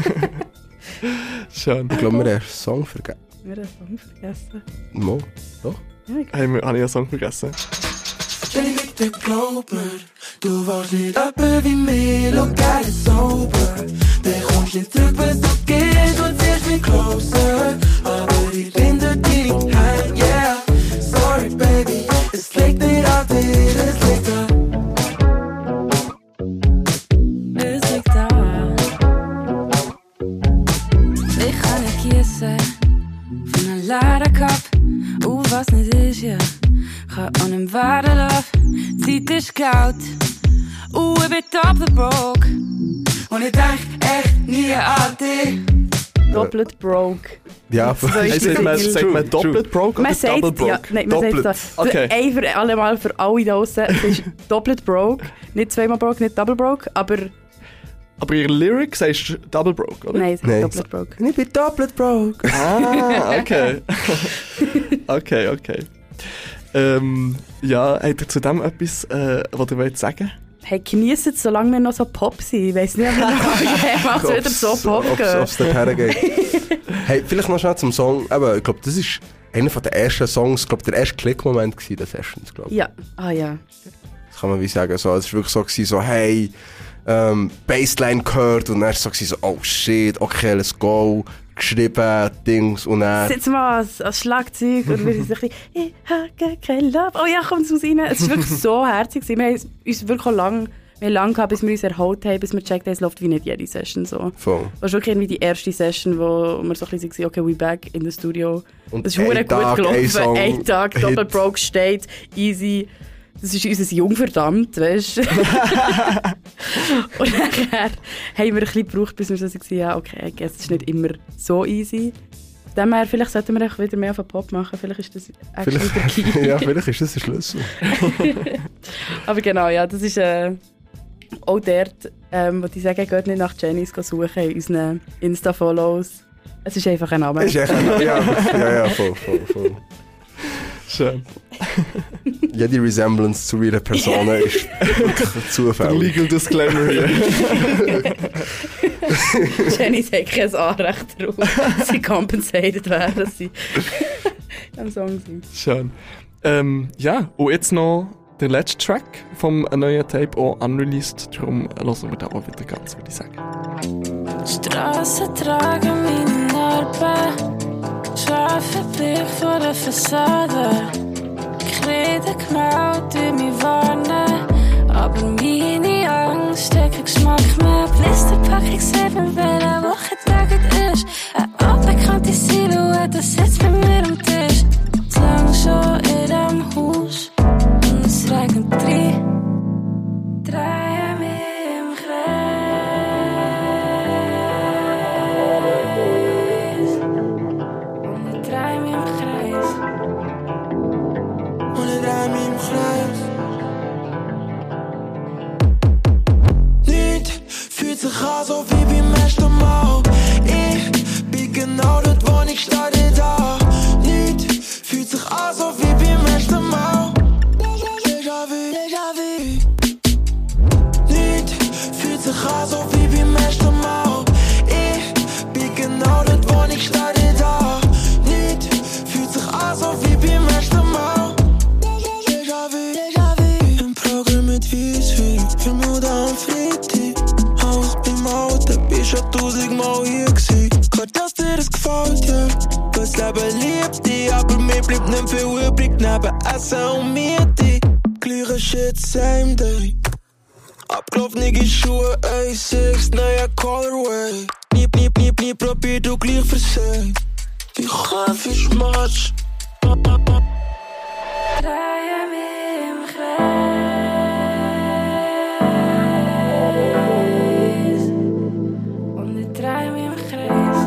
Schön. Ich glaube, wir haben einen Song vergessen. Wir haben einen Song vergessen. Mo, doch? Ja, ich Hey, wir- habe ich einen Song vergessen? Ben ik de kloper? Du warst nicht öppe wie mir, look geil sober. Der kommst nicht zurück, wenn du gehst und ziehst mich closer. Aber ich bin der Ding heim, yeah. Sorry, baby, es liegt nicht an dir, es liegt an. Es liegt da. Ich kann nicht gießen von einem leeren Cup. Uh, was nicht ist, ja. Ga an hem waarden af. Ziet is koud. Oeh, ik ben top the broke. Und ich denk echt nie an dich. doppelt broke. Ja, Zwei Hey, sagt man, True, sagt man doppelt broke Man oder sagt double es, broke? ja, nein, man Doppelt. sagt es. Okay. Ein für alle Mal für alle da draussen, es ist doppelt broke. Nicht zweimal broke, nicht double broke, aber Aber ihr Lyric sagst du double broke, oder? nein, es ist Nein. doppelt broke. ich bin doppelt broke. Ah, okay. okay, okay. Ähm, ja, habt ihr zu dem etwas, äh, was ihr wollt sagen? Hey, genießt es, solange wir noch so Pop sind. Ich weiss nicht, ob wir noch wieder so Pop Ob gehen. es dort hergeht. Hey, vielleicht noch schnell zum Song. Aber ich glaube, das ist einer von den ersten Songs, glaube der erste Klick-Moment in den Sessions, glaube ich. Ja, ah ja. Das kann man wie sagen. So, es war wirklich so, gewesen, so hey, ähm, Bassline gehört und dann war es so, gewesen, so, oh shit, okay, let's go. Geschrieben, Dings und dann... Sitz mal als, als Schlagzeug und wir sind so ein bisschen, ich habe kein Love. Oh ja, komm zu rein. Es war wirklich so herzig. Wir haben uns wirklich auch lang, wir haben lang gehabt, bis wir uns erholt haben, bis wir gecheckt haben, es läuft wie nicht jede Session so. Voll. Das war wirklich irgendwie die erste Session, wo wir so ein bisschen waren, okay, we back in the studio. Und das ist verdammt gut Tag, gelaufen. ein Song, ein Tag, Doppelbroke steht, easy. Das ist unser Jungverdammt, weißt du? Und nachher haben wir ein bisschen gebraucht, bis wir so waren, ja, okay, ich guess, es ist nicht immer so easy. Von dem her, vielleicht sollten wir wieder mehr auf den Pop machen, vielleicht ist das actually der Key. Ja, vielleicht ist das der Schlüssel. Aber genau, ja, das ist äh, auch dort, ähm, wo die sagen, geht nicht nach Jennys suchen in unseren Insta-Follows. Es ist einfach ein Name. Es ist einfach ein Name, ja, ja, ja, voll, voll, voll. Schön. Jede Resemblance zu ihrer Person ist wirklich zufällig. Legal Disclaimer hier. Jenny hat kein Anrecht darauf. Sie compensated werden, dass sie am Song sind. Schön. Ähm, ja, und jetzt noch der letzte Track vom neuen Tape, auch unreleased. Darum hören wir da auch wieder ganz, würde ich sagen. Straßen tragen meine Narben. Scharfe Blick vor der Fassade. Ich rede genau, du mich warnen. Aber meine Angst, der kein Geschmack mehr. Blisterpackung, sieben, welche Wochentag es ist. Eine unbekannte Silhouette sitzt bei mir am Tisch. Zu lang schon in diesem Haus. Und es regnet rein. Drehen mich im sich an, so wie beim ersten Mal. Ich bin genau dort, wo ich starte da. Nicht fühlt sich an, so wie beim ersten Mal. Déjà vu, déjà vu. Nicht fühlt sich an, so wie beim ersten Mal. Ich bin genau dort, wo ich starte da. Nicht fühlt sich an, so wie beim ersten Mal. Déjà vu, déjà vu. Ein Programm mit Wieswil, für Mutter am Freitag. Beim Auto bist schon tausendmal hier gsi. Gott, dass dir das gefällt, ja. Yeah. Das Leben liebt dich, aber mir bleibt nicht viel übrig. Neben Essen und Miete. Gleiche Shit, same day. Abgelaufene Schuhe, A sechs, neuer Colorway. Nie, nie, nie, nie probier du gleich versehen. Wie Kaffee schmatsch. Dreie mich im Kreis. Drei mich im Kreis.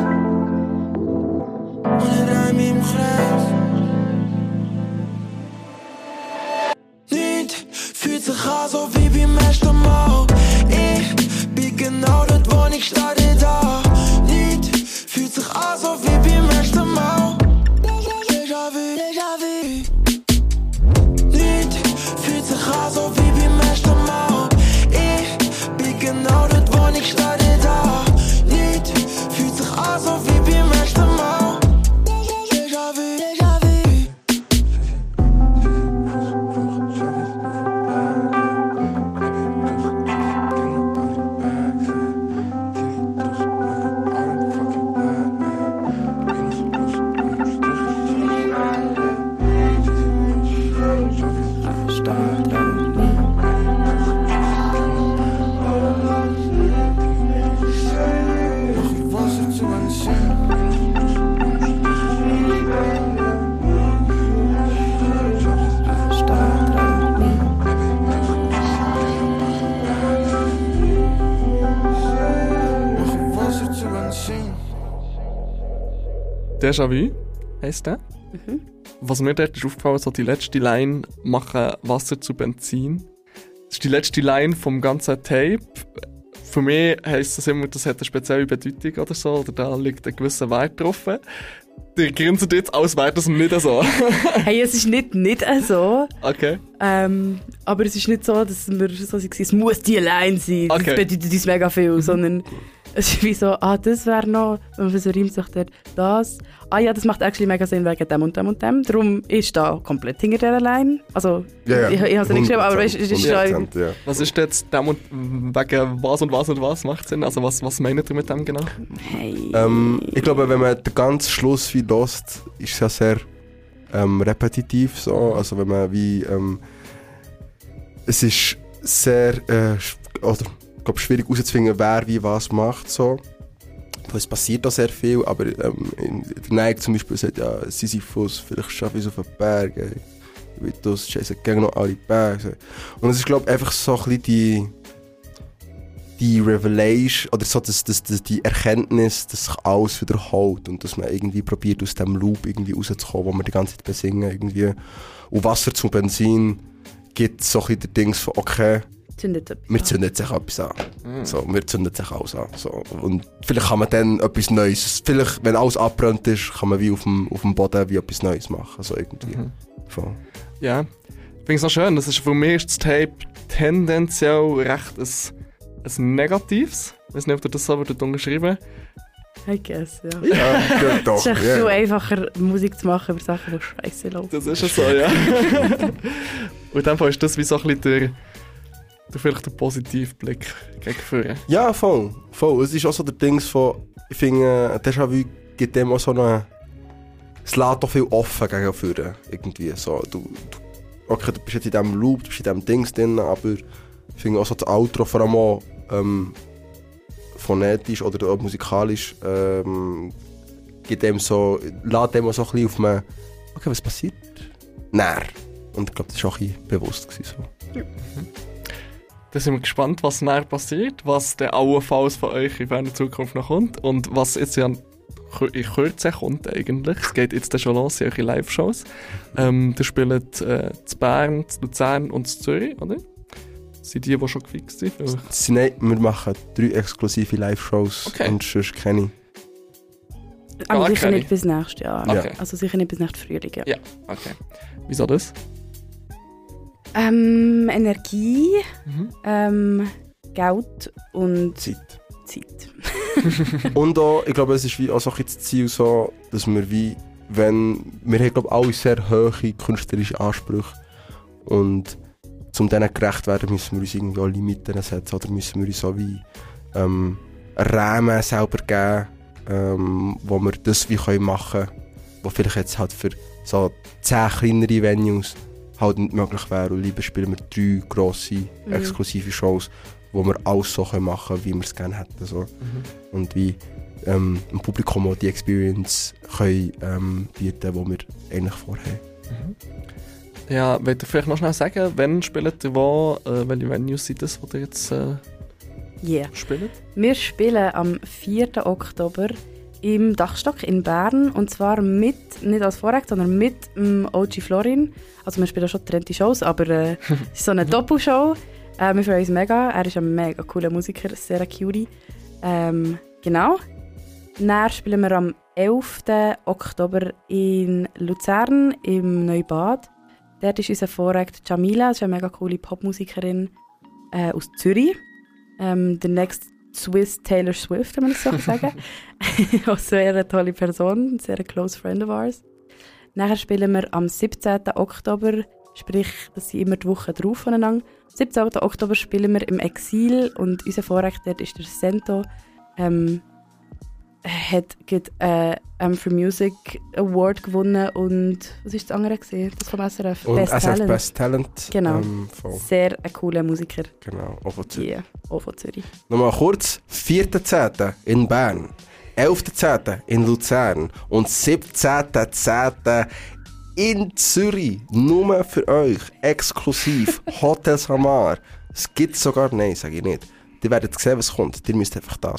Und ich drei mich im Kreis. Nicht fühlt sich an, so wie beim ersten Mal. Ich bin genau dort, wo ich starte da. Nicht fühlt sich an, so wie beim ersten Mal. Déjà vu, déjà vu. Nicht fühlt sich an, so wie beim ersten Mal. Ich bin genau dort, wo ich starte da. Fühlt sich an, so wie beim ersten Mal. Déjà vu, déjà vu. Déjà vu heisst der. Mhm. Was mir dort ist aufgefallen, so die letzte Line, machen Wasser zu Benzin. Das ist die letzte Line vom ganzen Tape. Für mich heisst das immer, das hat eine spezielle Bedeutung oder so, oder da liegt ein gewisser Wert drauf. Die grinsen jetzt, als wäre das nicht so. Hey, es ist nicht, nicht so. Okay. Ähm, aber es ist nicht so, dass wir so waren, es muss die Line sein. Das Okay. bedeutet uns mega viel, sondern Es ist wie so, ah, das wäre noch, wenn man so reimt, sagt er, das. Ah ja, das macht actually mega Sinn wegen dem und dem und dem. Darum ist da komplett hinter dieser Line. Also, Ja, ja. ich, ich habe es nicht geschrieben, aber weißt, es ist schon... hundert Prozent, ja. Was ist jetzt dem und wegen was und was und was macht Sinn? Also was, was meint ihr mit dem genau? Hey. Ähm, ich glaube, wenn man den ganzen Schluss wie lost, ist es ja sehr ähm, repetitiv. So. Also wenn man wie... Ähm, es ist sehr... Äh, oder, ich glaube, schwierig herauszufinden, wer wie was macht. So. Es passiert da sehr viel, aber ähm, in der Nike zum Beispiel sagt, ja, Sisyphus, vielleicht schaffe ich es auf den Berg. Ey. Ich will das, scheiße, gegen noch alle Berge. Und es ist, glaube ich, einfach so ein bisschen die... die Revelation, oder so das, das, das, die Erkenntnis, dass sich alles wiederholt und dass man irgendwie probiert, aus dem Loop irgendwie rauszukommen, wo wir die ganze Zeit besingen irgendwie. Und Wasser zum Benzin gibt so ein bisschen der Dings von, okay, Zündet etwas wir an. zünden sich etwas an. Mhm. So, wir zünden sich alles an. So. Und vielleicht kann man dann etwas Neues, vielleicht, wenn alles abbrennt ist, kann man wie auf dem, auf dem Boden wie etwas Neues machen. So irgendwie. Mhm. Voll. Ja, ich finde es noch schön. Das ist für mich ist das Tape tendenziell recht ein, ein Negatives. Ich weiß nicht, ob ihr das so würdet unterschreiben. I guess, ja. Ja, ja, doch. Es ist echt yeah. viel einfacher, Musik zu machen über Sachen, die scheiße laufen. Das ist ja so, ja. Und in dem Fall ist das wie so ein bisschen der, der vielleicht der positive Blick gegen vorne. Ja, voll. voll. Es ist auch so der Dings von, ich finde, Déjà-vu gibt dem auch so eine, es lässt doch viel offen gegen vorne, irgendwie so. Du, du, okay, du bist jetzt in diesem Loop, du bist in diesem Dings drin, aber ich finde auch so das Outro vor allem auch, ähm, phonetisch oder auch musikalisch, ähm, gibt dem so, lässt dem auch so ein bisschen auf man, okay, was passiert? Näher. Und ich glaube, das war auch ein bisschen bewusst gewesen, so. Ja. Dann sind wir gespannt, was näher passiert, was der allenfalls von euch in der Zukunft noch kommt und was jetzt ja in Kürze kommt eigentlich. Es geht jetzt dann schon los in eure Live-Shows. Ähm, ihr spielt äh, zu Bern, zu Luzern und zu Zürich, oder? Sind die, die schon gefixt sind? Sie, nein, wir machen drei exklusive Live-Shows Okay. und sonst keine. Aber Gar sicher keine? nicht bis nächstes Jahr. Okay. Also sicher nicht bis nächstes Frühling. Ja. Ja, okay. Wieso das? Ähm, Energie, Mhm. ähm, Geld und Zeit. Zeit. Und auch, ich glaube, es ist wie auch so ein bisschen das Ziel, so, dass wir wie, wenn, wir haben, glaube ich, alle sehr hohe künstlerische Ansprüche und um denen gerecht zu werden, müssen wir uns irgendwie auch Limiten setzen oder müssen wir uns so wie ähm, einen Rahmen selber geben, ähm, wo wir das wie können machen können, wo vielleicht jetzt halt für so zehn kleinere Venues halt nicht möglich wäre und lieber spielen wir drei grosse, Mhm. exklusive Shows, wo wir alles so können machen können, wie wir es gerne hätten. So. Mhm. Und wie ähm, dem Publikum auch die Experience können, ähm, bieten, die wir eigentlich vorhaben. Mhm. Ja, wollt ihr vielleicht noch schnell sagen, wann spielt ihr wo, äh, welche Venues sind das, die ihr jetzt äh, Yeah. spielt? Wir spielen am vierten Oktober im Dachstock in Bern und zwar mit, nicht als Vorrecht, sondern mit dem O G Florin. Also wir spielen schon getrennte Shows, aber äh, es ist so eine Doppelshow. Äh, wir freuen uns mega. Er ist ein mega cooler Musiker, sehr ein Cutie. Ähm, genau. Dann spielen wir am elften Oktober in Luzern im Neubad. Dort ist unser Vorrecht Jamila, das ist eine mega coole Popmusikerin äh, aus Zürich. Ähm, der next Swiss Taylor Swift, wenn man das so sagen. Auch sehr eine tolle Person, ein sehr close friend of ours. Nachher spielen wir am siebzehnten Oktober, sprich, das sind immer die Wochen drauf voneinander. Am siebzehnten Oktober spielen wir im Exil und unser Vorrecht dort ist der Sento. Ähm, hat gerade äh, ähm, für Music Award gewonnen und was war das andere gewesen? Das vom S R F? Und Best S R F Talent. Best Talent. Genau. Ähm, voll. Sehr ein cooler Musiker. Genau, auch von Zürich. Yeah, auch von Zürich. Nochmal kurz, vierten zehnten in Bern, elften zehnten in Luzern und siebzehnten zehnten in Zürich. Nur für euch, exklusiv, Hotel Samar. Es gibt sogar, nein, sage ich nicht. Ihr werdet sehen, was kommt. Ihr müsst einfach da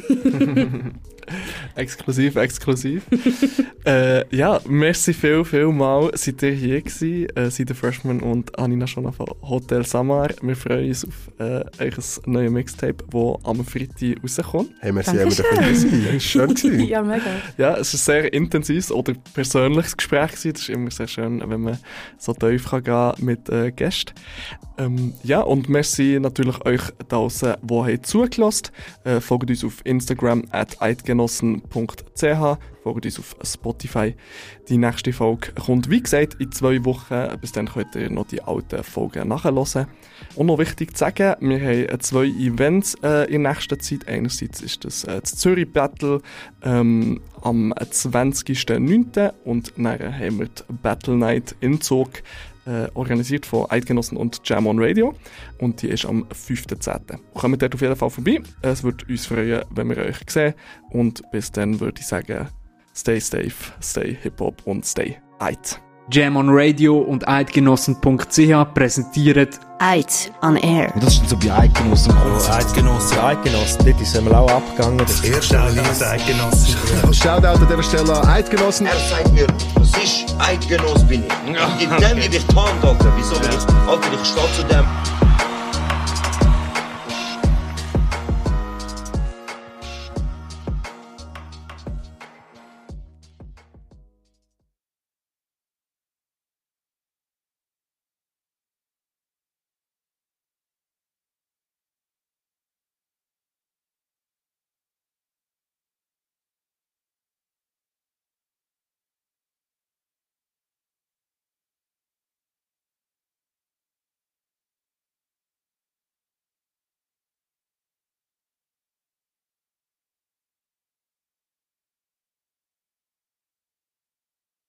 sein. Exklusiv, exklusiv. äh, ja, merci viel, viel mal. Seid ihr hier gewesen? Äh, seid ihr Freshman und Anina schon von Hotel Samar. Wir freuen uns auf äh, euch ein neues Mixtape, das am Freitag rauskommt. Hey, merci, haben wir dafür sein. Das war schön gewesen. Ja, mega. Ja, es war ein sehr intensives oder persönliches Gespräch gewesen. Das ist immer sehr schön, wenn man so tief kann gehen mit äh, Gästen. Ähm, ja, und merci natürlich euch da draussen, die habt zugelassen. Äh, folgt uns auf Instagram at eidgenossen punkt c h, folgt uns auf Spotify. Die nächste Folge kommt, wie gesagt, in zwei Wochen. Bis dann könnt ihr noch die alten Folgen nachhören. Und noch wichtig zu sagen, wir haben zwei Events äh, in nächster Zeit. Einerseits ist das, äh, das Zürich Battle ähm, am zwanzigsten neunten und dann haben wir die Battle Night in Zug, äh, organisiert von Eidgenossen und Jam on Radio. Und die ist am fünften zehnten Kommt dort auf jeden Fall vorbei. Es würde uns freuen, wenn wir euch sehen. Und bis dann würde ich sagen, stay safe, stay Hip-Hop und stay Eid. Jam on Radio und eidgenossen punkt c h präsentieren Eid on Air. Und das ist dann so bei Eidgenossen. Oh, Eidgenossen, Eidgenossen, dort ist einmal auch abgegangen. Das erste Release Eidgenossen. Ja. Shoutout an dieser Stelle an Eidgenossen. Er sagt mir, das ist Eidgenoss bin ich. Und in dem gebe ich die Hand, Alter. Wieso? Weil ich, Alter, ich stehe zu dem.